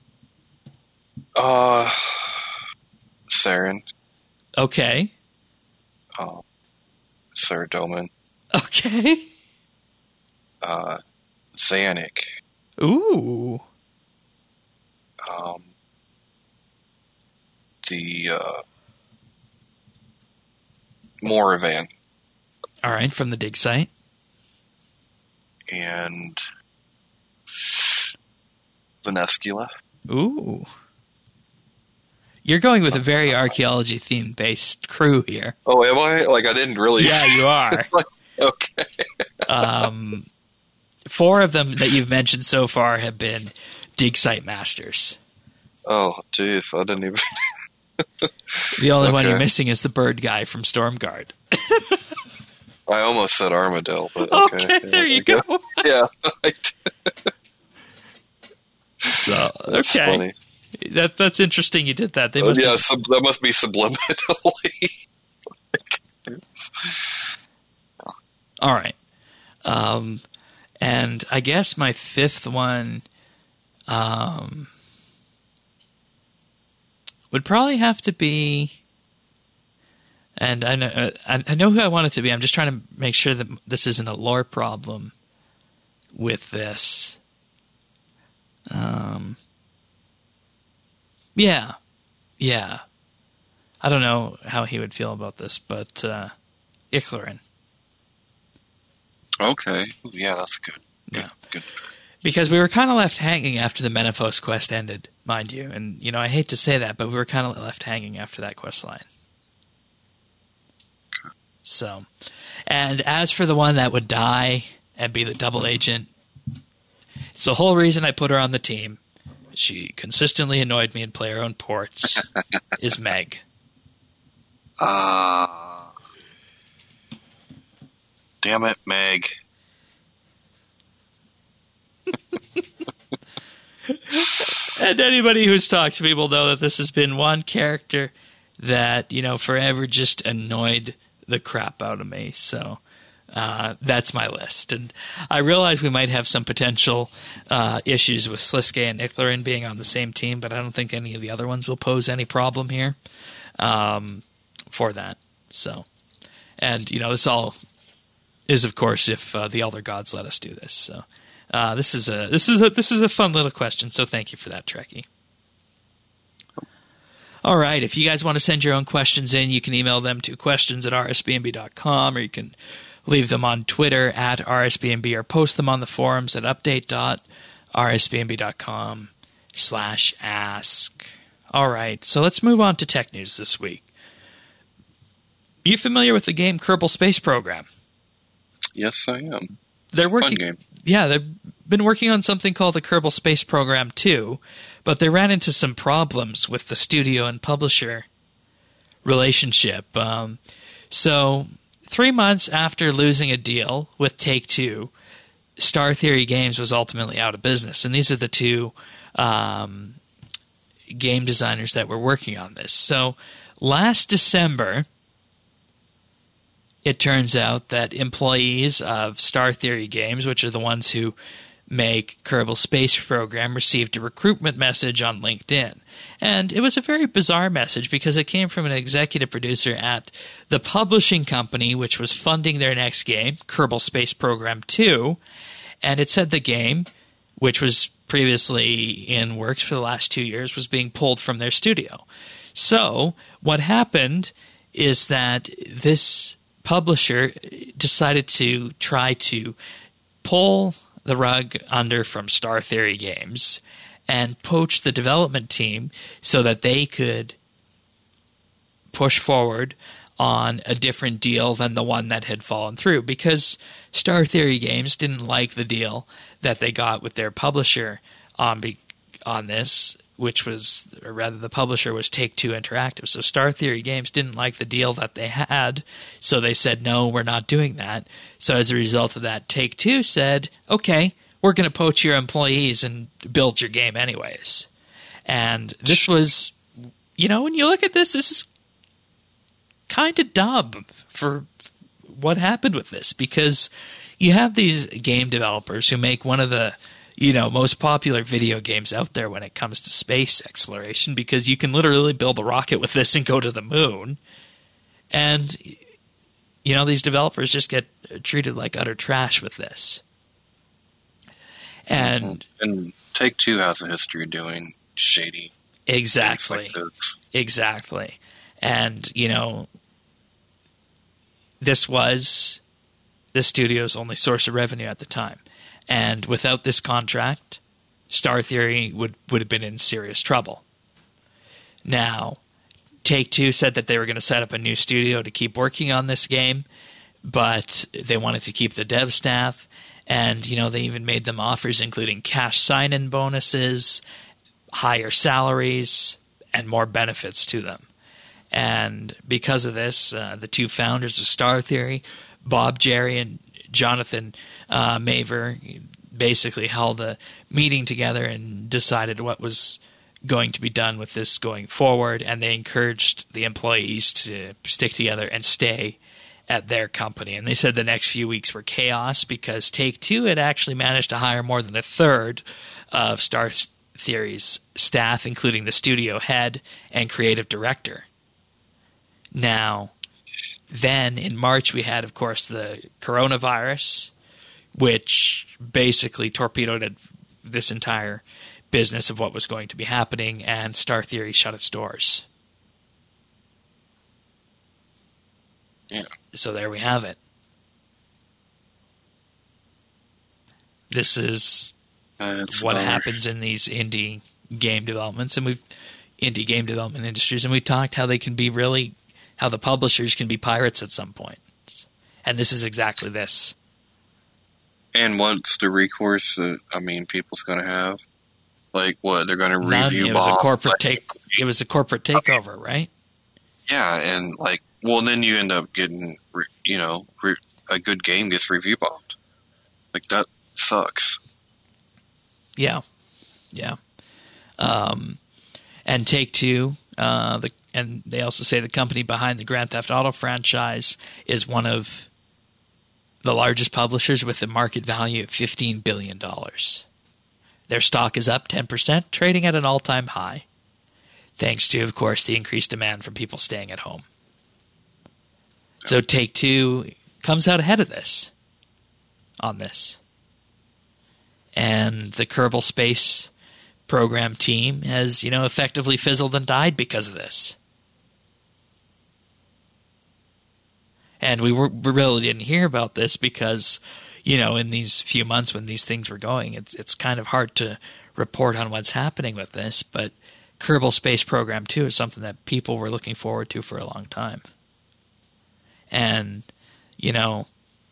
Uh, Theron. Okay. Uh, Theridoman. Okay. Uh, Zanuck. Ooh. Um, the uh, Moravan. All right, from the dig site. And Venescula. Ooh. You're going with a very archaeology-themed based crew here. Oh, am I? Like, I didn't really... Yeah, you are. Okay. um, four of them that you've mentioned so far have been dig site masters. Oh, jeez, I didn't even... The only okay. one you're missing is the bird guy from Stormguard. I almost said Armadale, but okay. Okay, yeah, there you go. Yeah. So, That's okay. funny. That That's interesting you did that. They Oh, must yeah, have, sub- that must be subliminally. all right. Um, and I guess my fifth one um, would probably have to be... And I know, uh, I, I know who I want it to be. I'm just trying to make sure that this isn't a lore problem with this. Um, yeah, yeah. I don't know how he would feel about this, but uh, Ichlaren. Okay. Yeah, that's good. Yeah. Good. Because we were kind of left hanging after the Menaphos quest ended, mind you. And, you know, I hate to say that, but we were kind of left hanging after that quest line. So, and as for the one that would die and be the double agent, it's the whole reason I put her on the team. She consistently annoyed me and play her own ports, is Meg. Uh, damn it, Meg. And anybody who's talked to me will know that this has been one character that, you know, forever just annoyed the crap out of me. So uh, that's my list. And I realize we might have some potential uh, issues with Sliske and Ichlaren being on the same team, but I don't think any of the other ones will pose any problem here um, for that. So, and, you know, this all is, of course, if uh, the Elder Gods let us do this. So uh, this is a this is a, this is a fun little question. So thank you for that, Trekkie. All right, if you guys want to send your own questions in, you can email them to questions at r s b n b dot com, or you can leave them on Twitter at r s b n b, or post them on the forums at update dot r s b n b dot com slash ask. All right, so let's move on to tech news this week. Are you familiar with the game Kerbal Space Program? Yes, I am. They're It's a working, fun game. Yeah, they've been working on something called the Kerbal Space Program two, but they ran into some problems with the studio and publisher relationship. Um, so, three months after losing a deal with Take-Two, Star Theory Games was ultimately out of business. And these are the two um, game designers that were working on this. So, last December, it turns out that employees of Star Theory Games, which are the ones who make Kerbal Space Program, received a recruitment message on LinkedIn. And it was a very bizarre message because it came from an executive producer at the publishing company which was funding their next game, Kerbal Space Program two. And it said the game, which was previously in works for the last two years, was being pulled from their studio. So what happened is that this publisher decided to try to pull the rug under from Star Theory Games and poach the development team so that they could push forward on a different deal than the one that had fallen through, because Star Theory Games didn't like the deal that they got with their publisher on be- on this, which was, or rather the publisher was Take-Two Interactive. So Star Theory Games didn't like the deal that they had, so they said, no, we're not doing that. So as a result of that, Take-Two said, okay, we're going to poach your employees and build your game anyways. And this was, you know, when you look at this, this is kind of dumb for what happened with this, because you have these game developers who make one of the you know, most popular video games out there when it comes to space exploration, because you can literally build a rocket with this and go to the moon. And, you know, these developers just get treated like utter trash with this. And, and Take-Two has a history of doing shady exactly, things like this. Exactly. And, you know, this was the studio's only source of revenue at the time. And without this contract, Star Theory would, would have been in serious trouble. Now, Take-Two said that they were going to set up a new studio to keep working on this game, but they wanted to keep the dev staff. And, you know, they even made them offers including cash sign-in bonuses, higher salaries, and more benefits to them. And because of this, uh, the two founders of Star Theory, Bob Jerry and Jonathan uh, Maver, basically held a meeting together and decided what was going to be done with this going forward. And they encouraged the employees to stick together and stay at their company. And they said the next few weeks were chaos because Take-Two had actually managed to hire more than a third of Star Theory's staff, including the studio head and creative director. Now, then in March we had, of course, the coronavirus, which basically torpedoed this entire business of what was going to be happening, and Star Theory shut its doors. Yeah. So there we have it. This is That's what bummer. happens in these indie game developments, and we've indie game development industries, and we've talked how they can be really, how the publishers can be pirates at some point. And this is exactly this. And what's the recourse that, I mean, people's going to have? Like, what, they're going to None. review It was a bomb? corporate Like, take. It was a corporate takeover, right? Yeah, and, like, well, then you end up getting, re- you know, re- a good game gets review bombed. Like, that sucks. Yeah, yeah. Um, and Take-Two, uh, the and they also say the company behind the Grand Theft Auto franchise is one of the largest publishers with a market value of fifteen billion dollars. Their stock is up ten percent, trading at an all-time high, thanks to, of course, the increased demand from people staying at home. So Take-Two comes out ahead of this, on this. And the Kerbal Space Program team has, you know, effectively fizzled and died because of this. And we, were, we really didn't hear about this because, you know, in these few months when these things were going, it's it's kind of hard to report on what's happening with this. But Kerbal Space Program two is something that people were looking forward to for a long time. And, you know,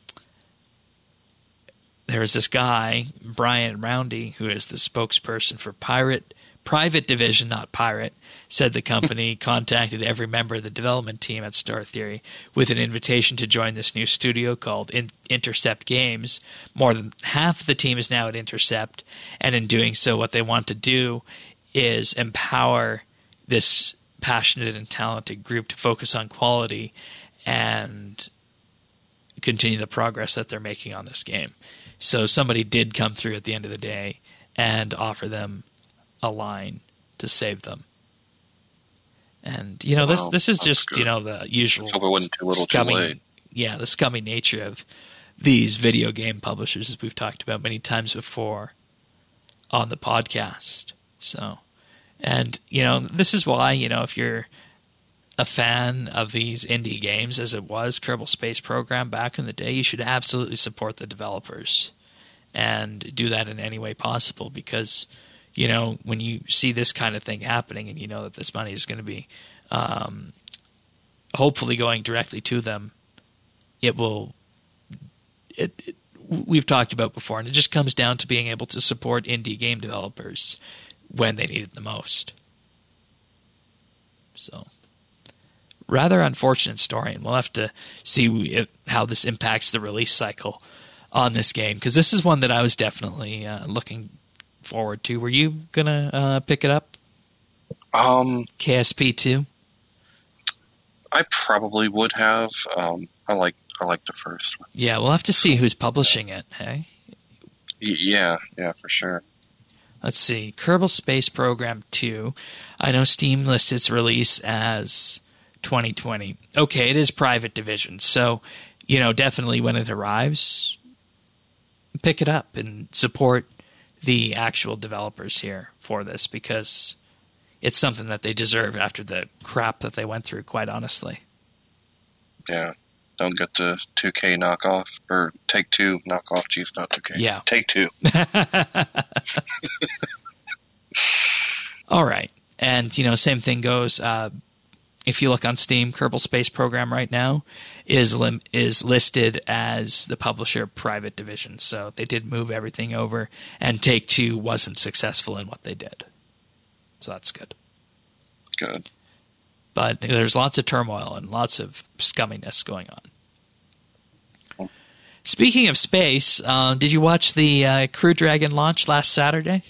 there was this guy, Brian Roundy, who is the spokesperson for Pirate Private Division, not Pirate, said the company contacted every member of the development team at Star Theory with an invitation to join this new studio called In- Intercept Games. More than half of the team is now at Intercept, and in doing so, what they want to do is empower this passionate and talented group to focus on quality and continue the progress that they're making on this game. So somebody did come through at the end of the day and offer them a line to save them. And, you know, this Wow, this is that's just, good. you know, the usual Let's hope it wasn't too little scummy, too late. yeah, the scummy nature of these video game publishers, as we've talked about many times before on the podcast. So, and, you know, this is why, you know, if you're a fan of these indie games, as it was Kerbal Space Program back in the day, you should absolutely support the developers and do that in any way possible, because, you know, when you see this kind of thing happening and you know that this money is going to be um, hopefully going directly to them, it will it, it we've talked about before, and it just comes down to being able to support indie game developers when they need it the most. So, rather unfortunate story, and we'll have to see if, how this impacts the release cycle on this game, because this is one that I was definitely uh, looking forward to. Were you gonna uh, pick it up? Um, K S P two? I probably would have. Um, I like I like the first one. Yeah, we'll have to see who's publishing it. Hey, Y- yeah, yeah, for sure. Let's see. Kerbal Space Program two. I know Steam lists its release as twenty twenty. Okay, it is private division. So, you know, definitely when it arrives, pick it up and support the actual developers here for this, because it's something that they deserve after the crap that they went through, quite honestly. Yeah. Don't get the two K knockoff, or Take Two knockoff. Geez, not two K. Yeah. Take Two. All right. And, you know, same thing goes, uh, if you look on Steam, Kerbal Space Program right now is lim- is listed as the publisher private division. So they did move everything over, and Take-Two wasn't successful in what they did. So that's good. Good. But there's lots of turmoil and lots of scumminess going on. Speaking of space, uh, did you watch the uh, Crew Dragon launch last Saturday?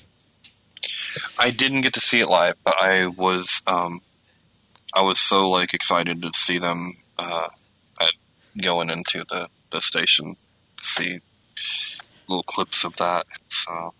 I didn't get to see it live, but I was um, I was so like excited to see them uh, at going into the, the station to see little clips of that. So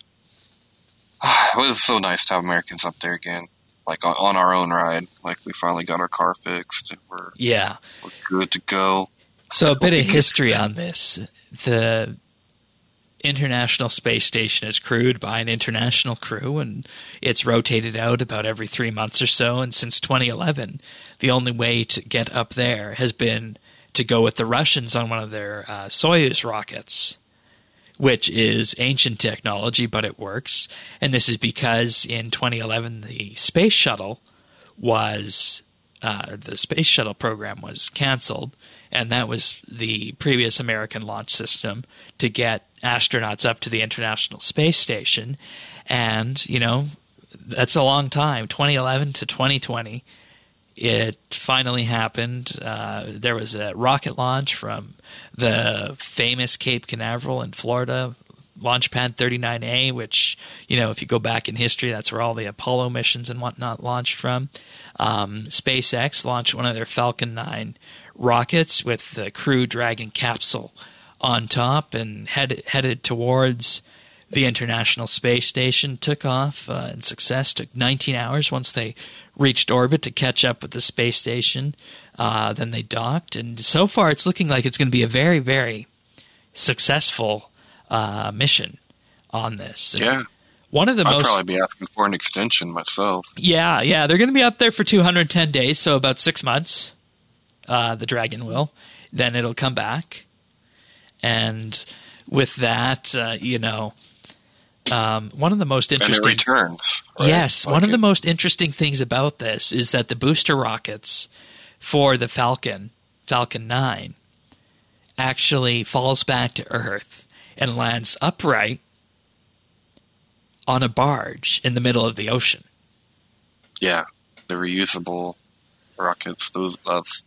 it was so nice to have Americans up there again, like on, on our own ride. Like we finally got our car fixed and we're Yeah. we're good to go. So a bit of history on this. The International Space Station is crewed by an international crew, and it's rotated out about every three months or so. And since twenty eleven, the only way to get up there has been to go with the Russians on one of their uh, Soyuz rockets, which is ancient technology, but it works. And this is because in twenty eleven, the space shuttle was uh, the space shuttle program was canceled, and that was the previous American launch system to get astronauts up to the International Space Station. And, you know, that's a long time, twenty eleven to twenty twenty. It finally happened. Uh, there was a rocket launch from the famous Cape Canaveral in Florida, Launch Pad thirty-nine A, which, you know, if you go back in history, that's where all the Apollo missions and whatnot launched from. Um, SpaceX launched one of their Falcon nine rockets with the Crew Dragon capsule on top and headed headed towards the International Space Station. Took off uh, in success. Took nineteen hours once they reached orbit to catch up with the space station. Uh, then they docked, and so far it's looking like it's going to be a very, very successful uh, mission on this. And Yeah. one of the I'd most probably be asking for an extension myself. yeah, yeah, they're going to be up there for two hundred ten days, so about six months. Uh, the Dragon will. Then it'll come back. And with that, uh, you know, um, one of the most interesting... And it returns. Right? Yes, Like one of it- the most interesting things about this is that the booster rockets for the Falcon, Falcon nine, actually falls back to Earth and lands upright on a barge in the middle of the ocean. Yeah, the reusable rockets. Those that's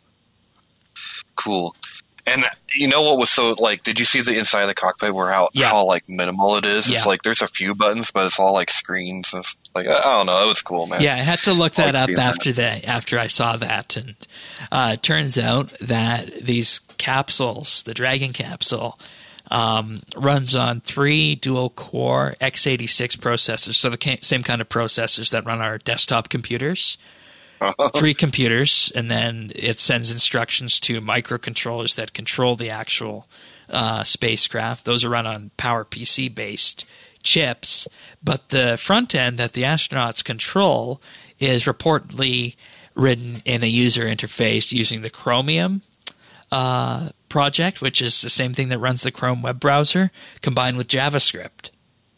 cool. And you know what was so like? Did you see the inside of the cockpit where how Yeah. how like minimal it is? Yeah. It's like there's a few buttons, but it's all like screens. And it's like I I don't know. It was cool, man. Yeah, I had to look that Like up seeing that. after that. After I saw that, and uh, it turns out that these capsules, the Dragon capsule, um, runs on three dual-core x eighty-six processors, so the ca- same kind of processors that run our desktop computers. Three computers, and then it sends instructions to microcontrollers that control the actual uh, spacecraft. Those are run on PowerPC-based chips, but the front end that the astronauts control is reportedly written in a user interface using the Chromium uh, project, which is the same thing that runs the Chrome web browser, combined with JavaScript.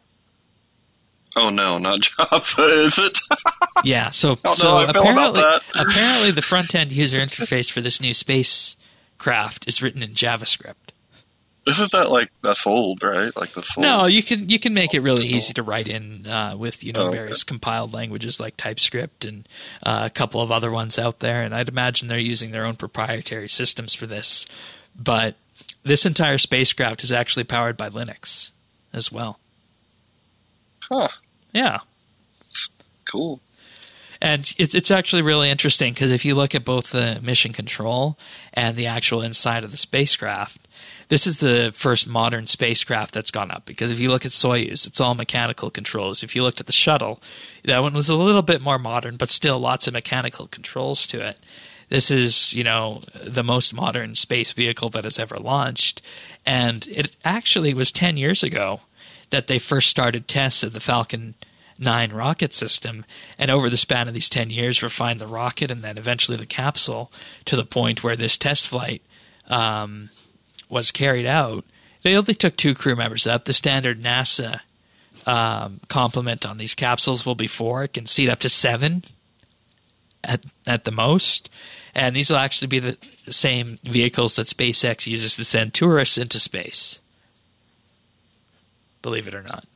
Oh no, not Java, is it? Yeah, so know so how I feel about apparently that. apparently the front end user interface for this new spacecraft is written in JavaScript. Isn't that like that's old, right? Like that's old. No, you can you can make it really easy to write in uh, with you know Oh, okay. various compiled languages like TypeScript and uh, a couple of other ones out there, and I'd imagine they're using their own proprietary systems for this. But this entire spacecraft is actually powered by Linux as well. Huh. Yeah. Cool. And it's it's actually really interesting because if you look at both the mission control and the actual inside of the spacecraft, this is the first modern spacecraft that's gone up. Because if you look at Soyuz, it's all mechanical controls. If you looked at the shuttle, that one was a little bit more modern, but still lots of mechanical controls to it. This is, you know, the most modern space vehicle that has ever launched. And it actually was ten years ago that they first started tests of the Falcon nine rocket system, and over the span of these ten years refined the rocket and then eventually the capsule to the point where this test flight um, was carried out. They only took two crew members up. The standard NASA um, complement on these capsules will be four. It can seat up to seven at, at the most. And these will actually be the same vehicles that SpaceX uses to send tourists into space. Believe it or not.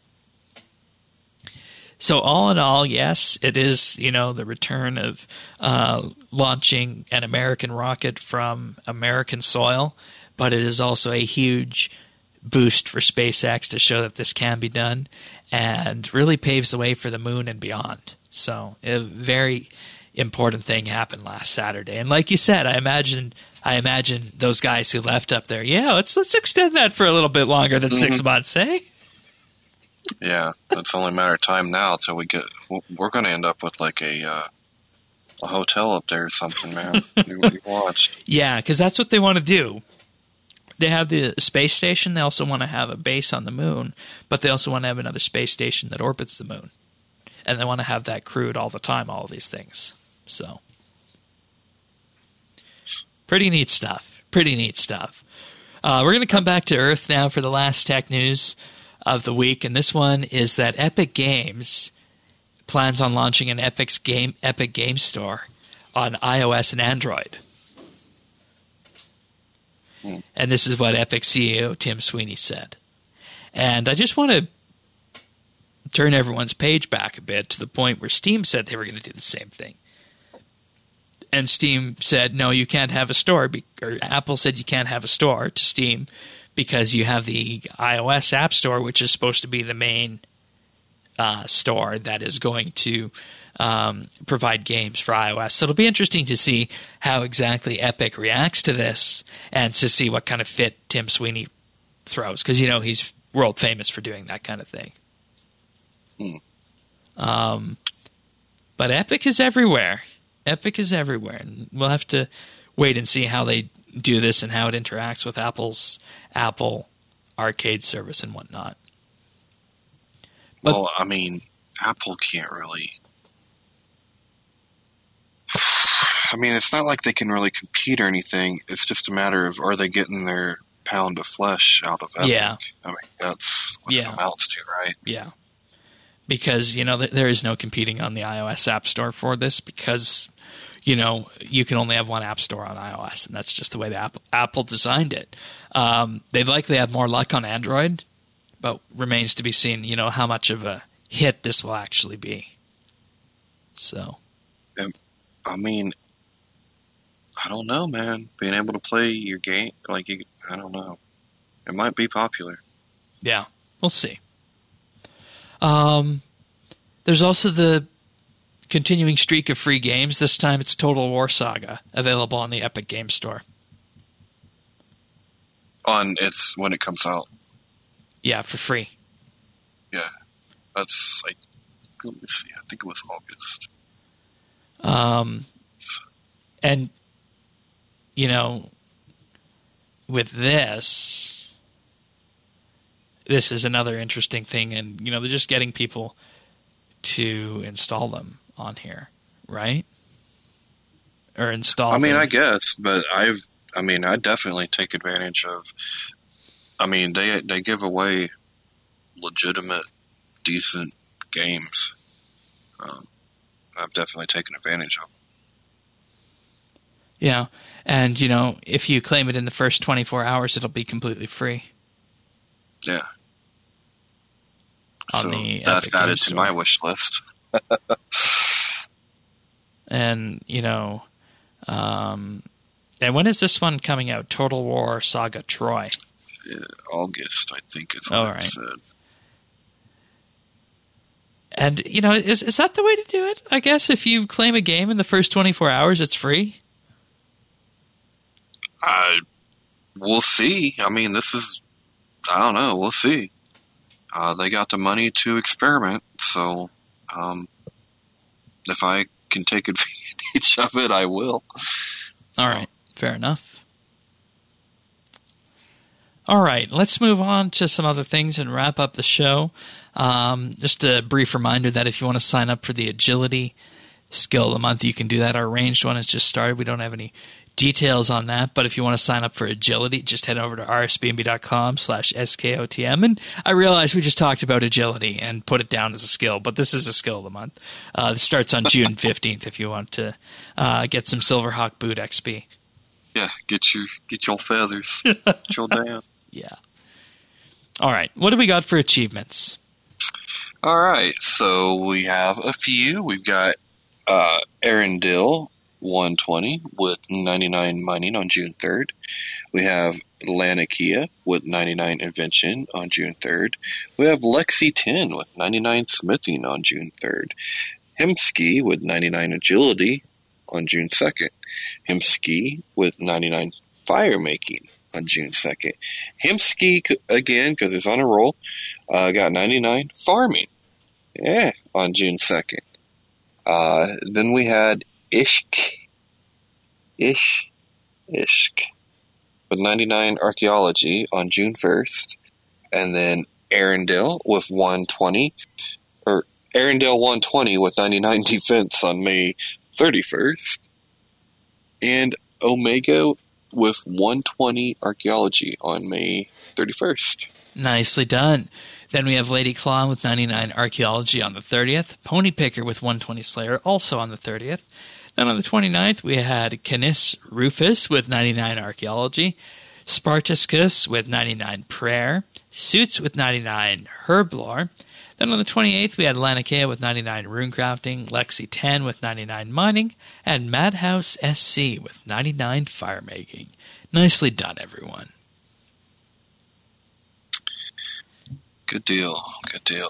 So all in all, yes, it is, you know, the return of uh, launching an American rocket from American soil, but it is also a huge boost for SpaceX to show that this can be done and really paves the way for the moon and beyond. So a very important thing happened last Saturday. And like you said, I imagine I imagine those guys who left up there, yeah, let's let's extend that for a little bit longer than mm-hmm. six months, eh? Yeah, it's only a matter of time now till we get. We're going to end up with like a uh, a hotel up there or something, man. you, you watched. Yeah, because that's what they want to do. They have the space station. They also want to have a base on the moon, but they also want to have another space station that orbits the moon, and they want to have that crewed all the time. All of these things. So, pretty neat stuff. Pretty neat stuff. Uh, we're going to come back to Earth now for the last tech news of the week, and this one is that Epic Games plans on launching an Epic's game Epic Game Store on iOS and Android. Hmm. And this is what Epic C E O Tim Sweeney said. And I just want to turn everyone's page back a bit to the point where Steam said they were going to do the same thing. And Steam said, no, you can't have a store, be- or Apple said you can't have a store to Steam because you have the iOS App Store, which is supposed to be the main uh, store that is going to um, provide games for iOS. So it'll be interesting to see how exactly Epic reacts to this and to see what kind of fit Tim Sweeney throws. Because, you know, he's world famous for doing that kind of thing. Mm. Um, but Epic is everywhere. Epic is everywhere. And we'll have to wait and see how they do this and how it interacts with Apple's Apple Arcade service and whatnot. But, well, I mean, Apple can't really. I mean, it's not like they can really compete or anything. It's just a matter of are they getting their pound of flesh out of Epic? Yeah. I mean, that's what yeah. it amounts to, right? Yeah. Because, you know, th- there is no competing on the iOS App Store for this because, you know, you can only have one app store on iOS, and that's just the way the Apple, Apple designed it. Um, they'd likely have more luck on Android, but remains to be seen, you know, how much of a hit this will actually be. So. And, I mean, I don't know, man. Being able to play your game, like, you, I don't know. It might be popular. Yeah, we'll see. Um, there's also the continuing streak of free games. This time it's Total War Saga, available on the Epic Game Store. On it's when it comes out. Yeah, for free. Yeah, that's like, let me see, I think it was August. Um, and, you know, with this... This is another interesting thing, and, you know, they're just getting people to install them on here, right? Or install I mean, them. I guess, but I I mean, I definitely take advantage of, I mean, they they give away legitimate, decent games. Um, I've definitely taken advantage of them. Yeah, and, you know, if you claim it in the first twenty-four hours, it'll be completely free. Yeah. On so the that's Epic added Game to Store. my wish list. And, you know, um, and when is this one coming out? Total War Saga Troy. Yeah, August, I think is what All it right. said. And, you know, is is that the way to do it? I guess if you claim a game in the first twenty-four hours, it's free? I, we'll see. I mean, this is, I don't know. We'll see. Uh, they got the money to experiment, so um, if I can take advantage of it, I will. All right. Fair enough. All right. Let's move on to some other things and wrap up the show. Um, just a brief reminder that if you want to sign up for the Agility Skill of the Month, you can do that. Our ranged one has just started. We don't have any details on that, but if you want to sign up for Agility, just head over to rsbnb.com slash skotm. And I realize we just talked about Agility and put it down as a skill, but this is a Skill of the Month. Uh, this starts on June fifteenth if you want to uh, get some Silverhawk Boot X P. Yeah, get your get your feathers. Get your down. Yeah. All right. What do we got for achievements? All right. So we have a few. We've got uh, Arendelle one twenty with ninety-nine mining on June third. We have Lanikia with ninety-nine invention on June third. We have Lexi ten with ninety-nine smithing on June third. Hemsky with ninety-nine agility on June second. Hemsky with ninety-nine fire making on June second. Hemsky, again, because it's on a roll, uh, got ninety-nine farming. Yeah, on June second. Uh, then we had Ishk. Ish. Ishk. With ninety-nine archaeology on June first. And then Arendelle with one twenty. Or Arendelle one twenty with ninety-nine defense on May thirty-first. And Omega with one twenty archaeology on May thirty-first. Nicely done. Then we have Lady Claw with ninety-nine archaeology on the thirtieth. Pony Picker with one twenty Slayer also on the thirtieth. Then on the twenty-ninth, we had Canis Rufus with ninety-nine archaeology. Spartacus with ninety-nine prayer. Suits with ninety-nine herblore. Then on the twenty-eighth, we had Lanikia with ninety-nine runecrafting, Lexi ten with ninety-nine mining, and Madhouse S C with ninety-nine firemaking. Nicely done, everyone. Good deal. Good deal.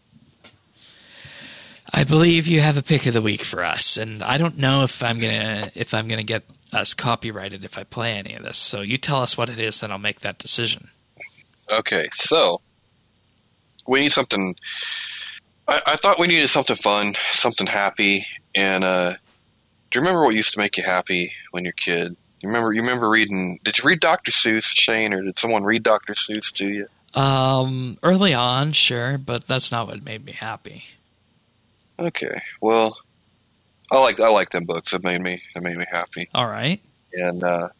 I believe you have a pick of the week for us, and I don't know if I'm gonna if I'm gonna get us copyrighted if I play any of this. So you tell us what it is, then I'll make that decision. Okay, so we need something. I, I thought we needed something fun, something happy, and uh, do you remember what used to make you happy when you're a kid? You remember? You remember reading? Did you read Doctor Seuss, Shane, or did someone read Doctor Seuss to you? Um, early on, sure, but that's not what made me happy. Okay, well, I like I like them books. It made me it made me happy. All right, and uh,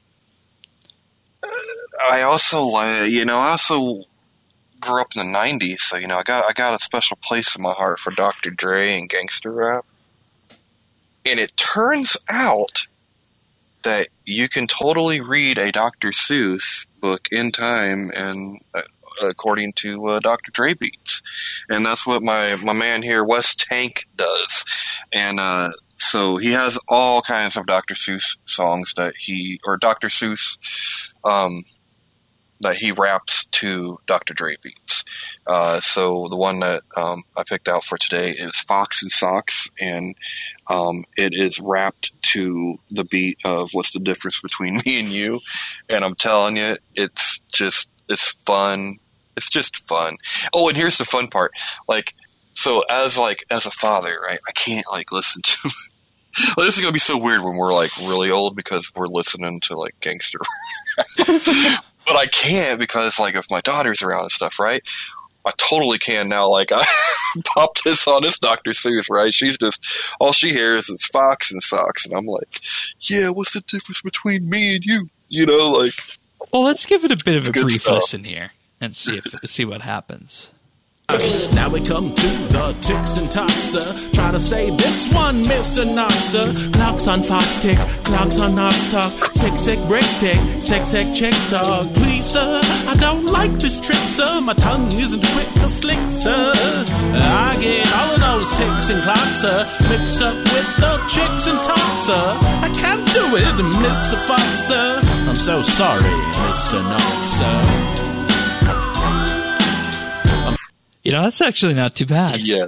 I also like you know I also grew up in the nineties, so you know I got I got a special place in my heart for Doctor Dre and gangster rap. And it turns out that you can totally read a Doctor Seuss book in time and. Uh, according to uh, Doctor Dre beats. And that's what my, my man here, Wes Tank, does. And uh, so he has all kinds of Doctor Seuss songs that he, or Doctor Seuss, um, that he raps to Doctor Dre beats. Uh, so the one that um, I picked out for today is Fox and Socks, and um, it is rapped to the beat of What's the Difference Between Me and You. And I'm telling you, it's just, it's fun. It's just fun. Oh, and here's the fun part. Like, so as like as a father, right? I can't like listen to. Well, this is gonna be so weird when we're like really old because we're listening to like gangster. But I can't because like if my daughter's around and stuff, right? I totally can now. Like I pop this on this Doctor Seuss, right? She's just all she hears is Fox and Socks, and I'm like, yeah, what's the difference between me and you? You know, like. Well, let's give it a bit of a brief stuff. listen here. And see if see what happens. Now we come to the ticks and talks, sir. Try to say this one, Mister Knox, sir. Clocks on Fox tick, clocks on Knox talk. Sick, sick, break stick, sick, sick, chicks talk. Please, sir, I don't like this trick, sir. My tongue isn't quick or slick, sir. I get all of those ticks and clocks, sir, mixed up with the chicks and talks, sir. I can't do it, Mister Fox, sir. I'm so sorry, Mister Knox, sir. You know, that's actually not too bad. Yes.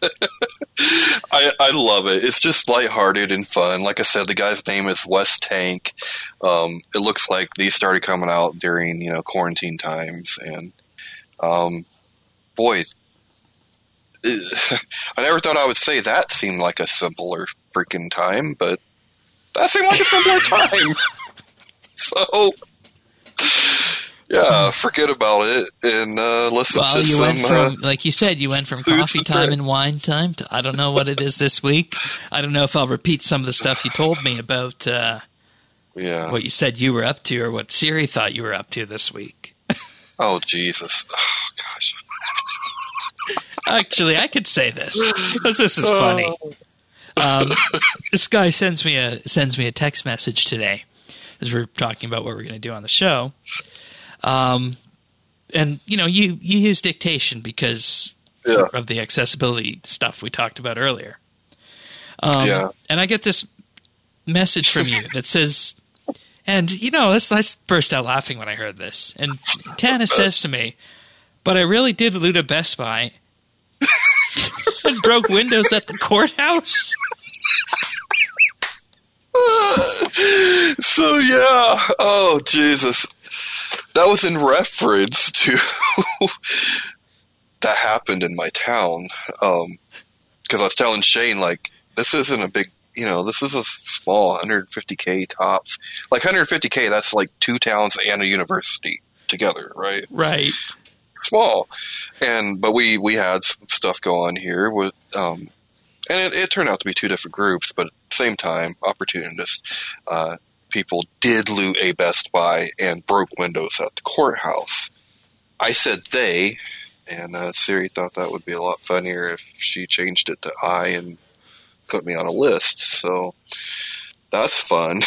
I, I love it. It's just lighthearted and fun. Like I said, the guy's name is Wes Tank. Um, it looks like these started coming out during, you know, quarantine times. And, um, boy, it, I never thought I would say that seemed like a simpler freaking time, but that seemed like a simpler time. So, yeah, forget about it and uh, listen well, to you some... went from, uh, like you said, you went from coffee time and wine time to I don't know what it is this week. I don't know if I'll repeat some of the stuff you told me about uh, yeah. what you said you were up to or what Siri thought you were up to this week. Oh, Jesus. Oh, gosh. Actually, I could say this because this is funny. Um, this guy sends me a sends me a text message today as we're talking about what we're going to do on the show. Um, and you know, you, you use dictation because yeah. of the accessibility stuff we talked about earlier. Um, yeah. And I get this message from you that says, and you know, let's, let's burst out laughing when I heard this. And Tana says to me, but I really did loot a Best Buy and broke windows at the courthouse. So yeah, oh Jesus, that was in reference to that happened in my town. Um, because I was telling Shane, like, this isn't a big, you know, this is a small one hundred fifty K tops. Like one hundred fifty K, that's like two towns and a university together, right? Right. Small, and but we we had some stuff go on here with, um, and it, it turned out to be two different groups, but at the same time, opportunists. Uh, people did loot a Best Buy and broke windows at the courthouse. I said they, and uh, Siri thought that would be a lot funnier if she changed it to I and put me on a list. So that's fun.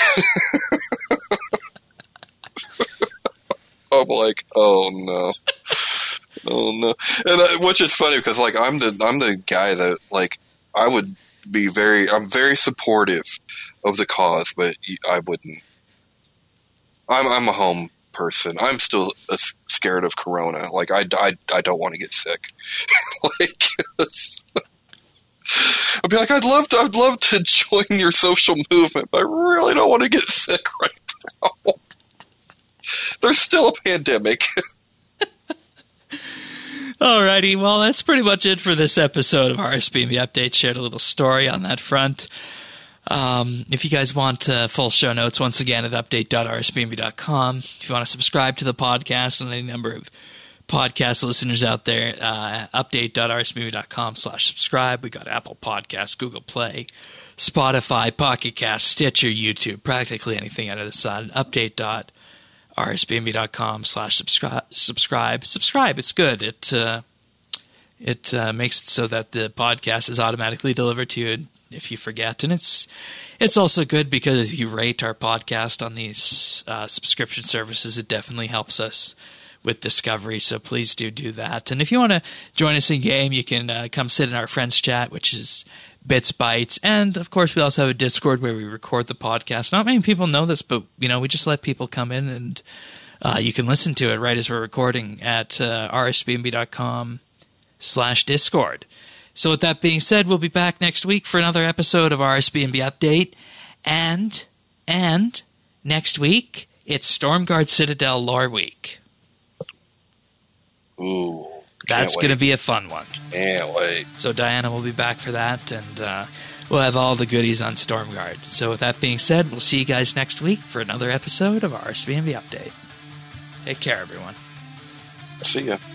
I'm like, oh no. Oh no! And uh, which is funny because, like, I'm the I'm the guy that, like, I would be very I'm very supportive of the cause, but I wouldn't. I'm I'm a home person. I'm still uh, scared of Corona. Like, I, I, I don't want to get sick. Like, I'd be like, I'd love to I'd love to join your social movement, but I really don't want to get sick right now. There's still a pandemic. Alrighty, well, that's pretty much it for this episode of R S B M B Update. Shared a little story on that front. Um, if you guys want uh, full show notes, once again, at update dot r s b m b dot com. If you want to subscribe to the podcast and any number of podcast listeners out there, uh, update dot r s b m b dot com slash subscribe. We got Apple Podcasts, Google Play, Spotify, Pocket Cast, Stitcher, YouTube, practically anything under the sun. update dot r s b m b dot com slash subscribe. Subscribe. Subscribe. It's good. It uh, it uh, makes it so that the podcast is automatically delivered to you if you forget. And it's it's also good because if you rate our podcast on these uh, subscription services, it definitely helps us with discovery. So please do do that. And if you want to join us in game, you can uh, come sit in our friends chat, which is Bits Bytes. And of course, we also have a Discord where we record the podcast. Not many people know this, but you know, we just let people come in and uh, you can listen to it right as we're recording at uh, r s b m b dot com slash Discord. So with that being said, we'll be back next week for another episode of R S B M B Update. And, and next week, it's Stormguard Citadel Lore Week. Ooh. That's going to be a fun one. Can't wait. So Diana will be back for that, and uh, we'll have all the goodies on Stormguard. So with that being said, we'll see you guys next week for another episode of R S B M B Update. Take care, everyone. See ya.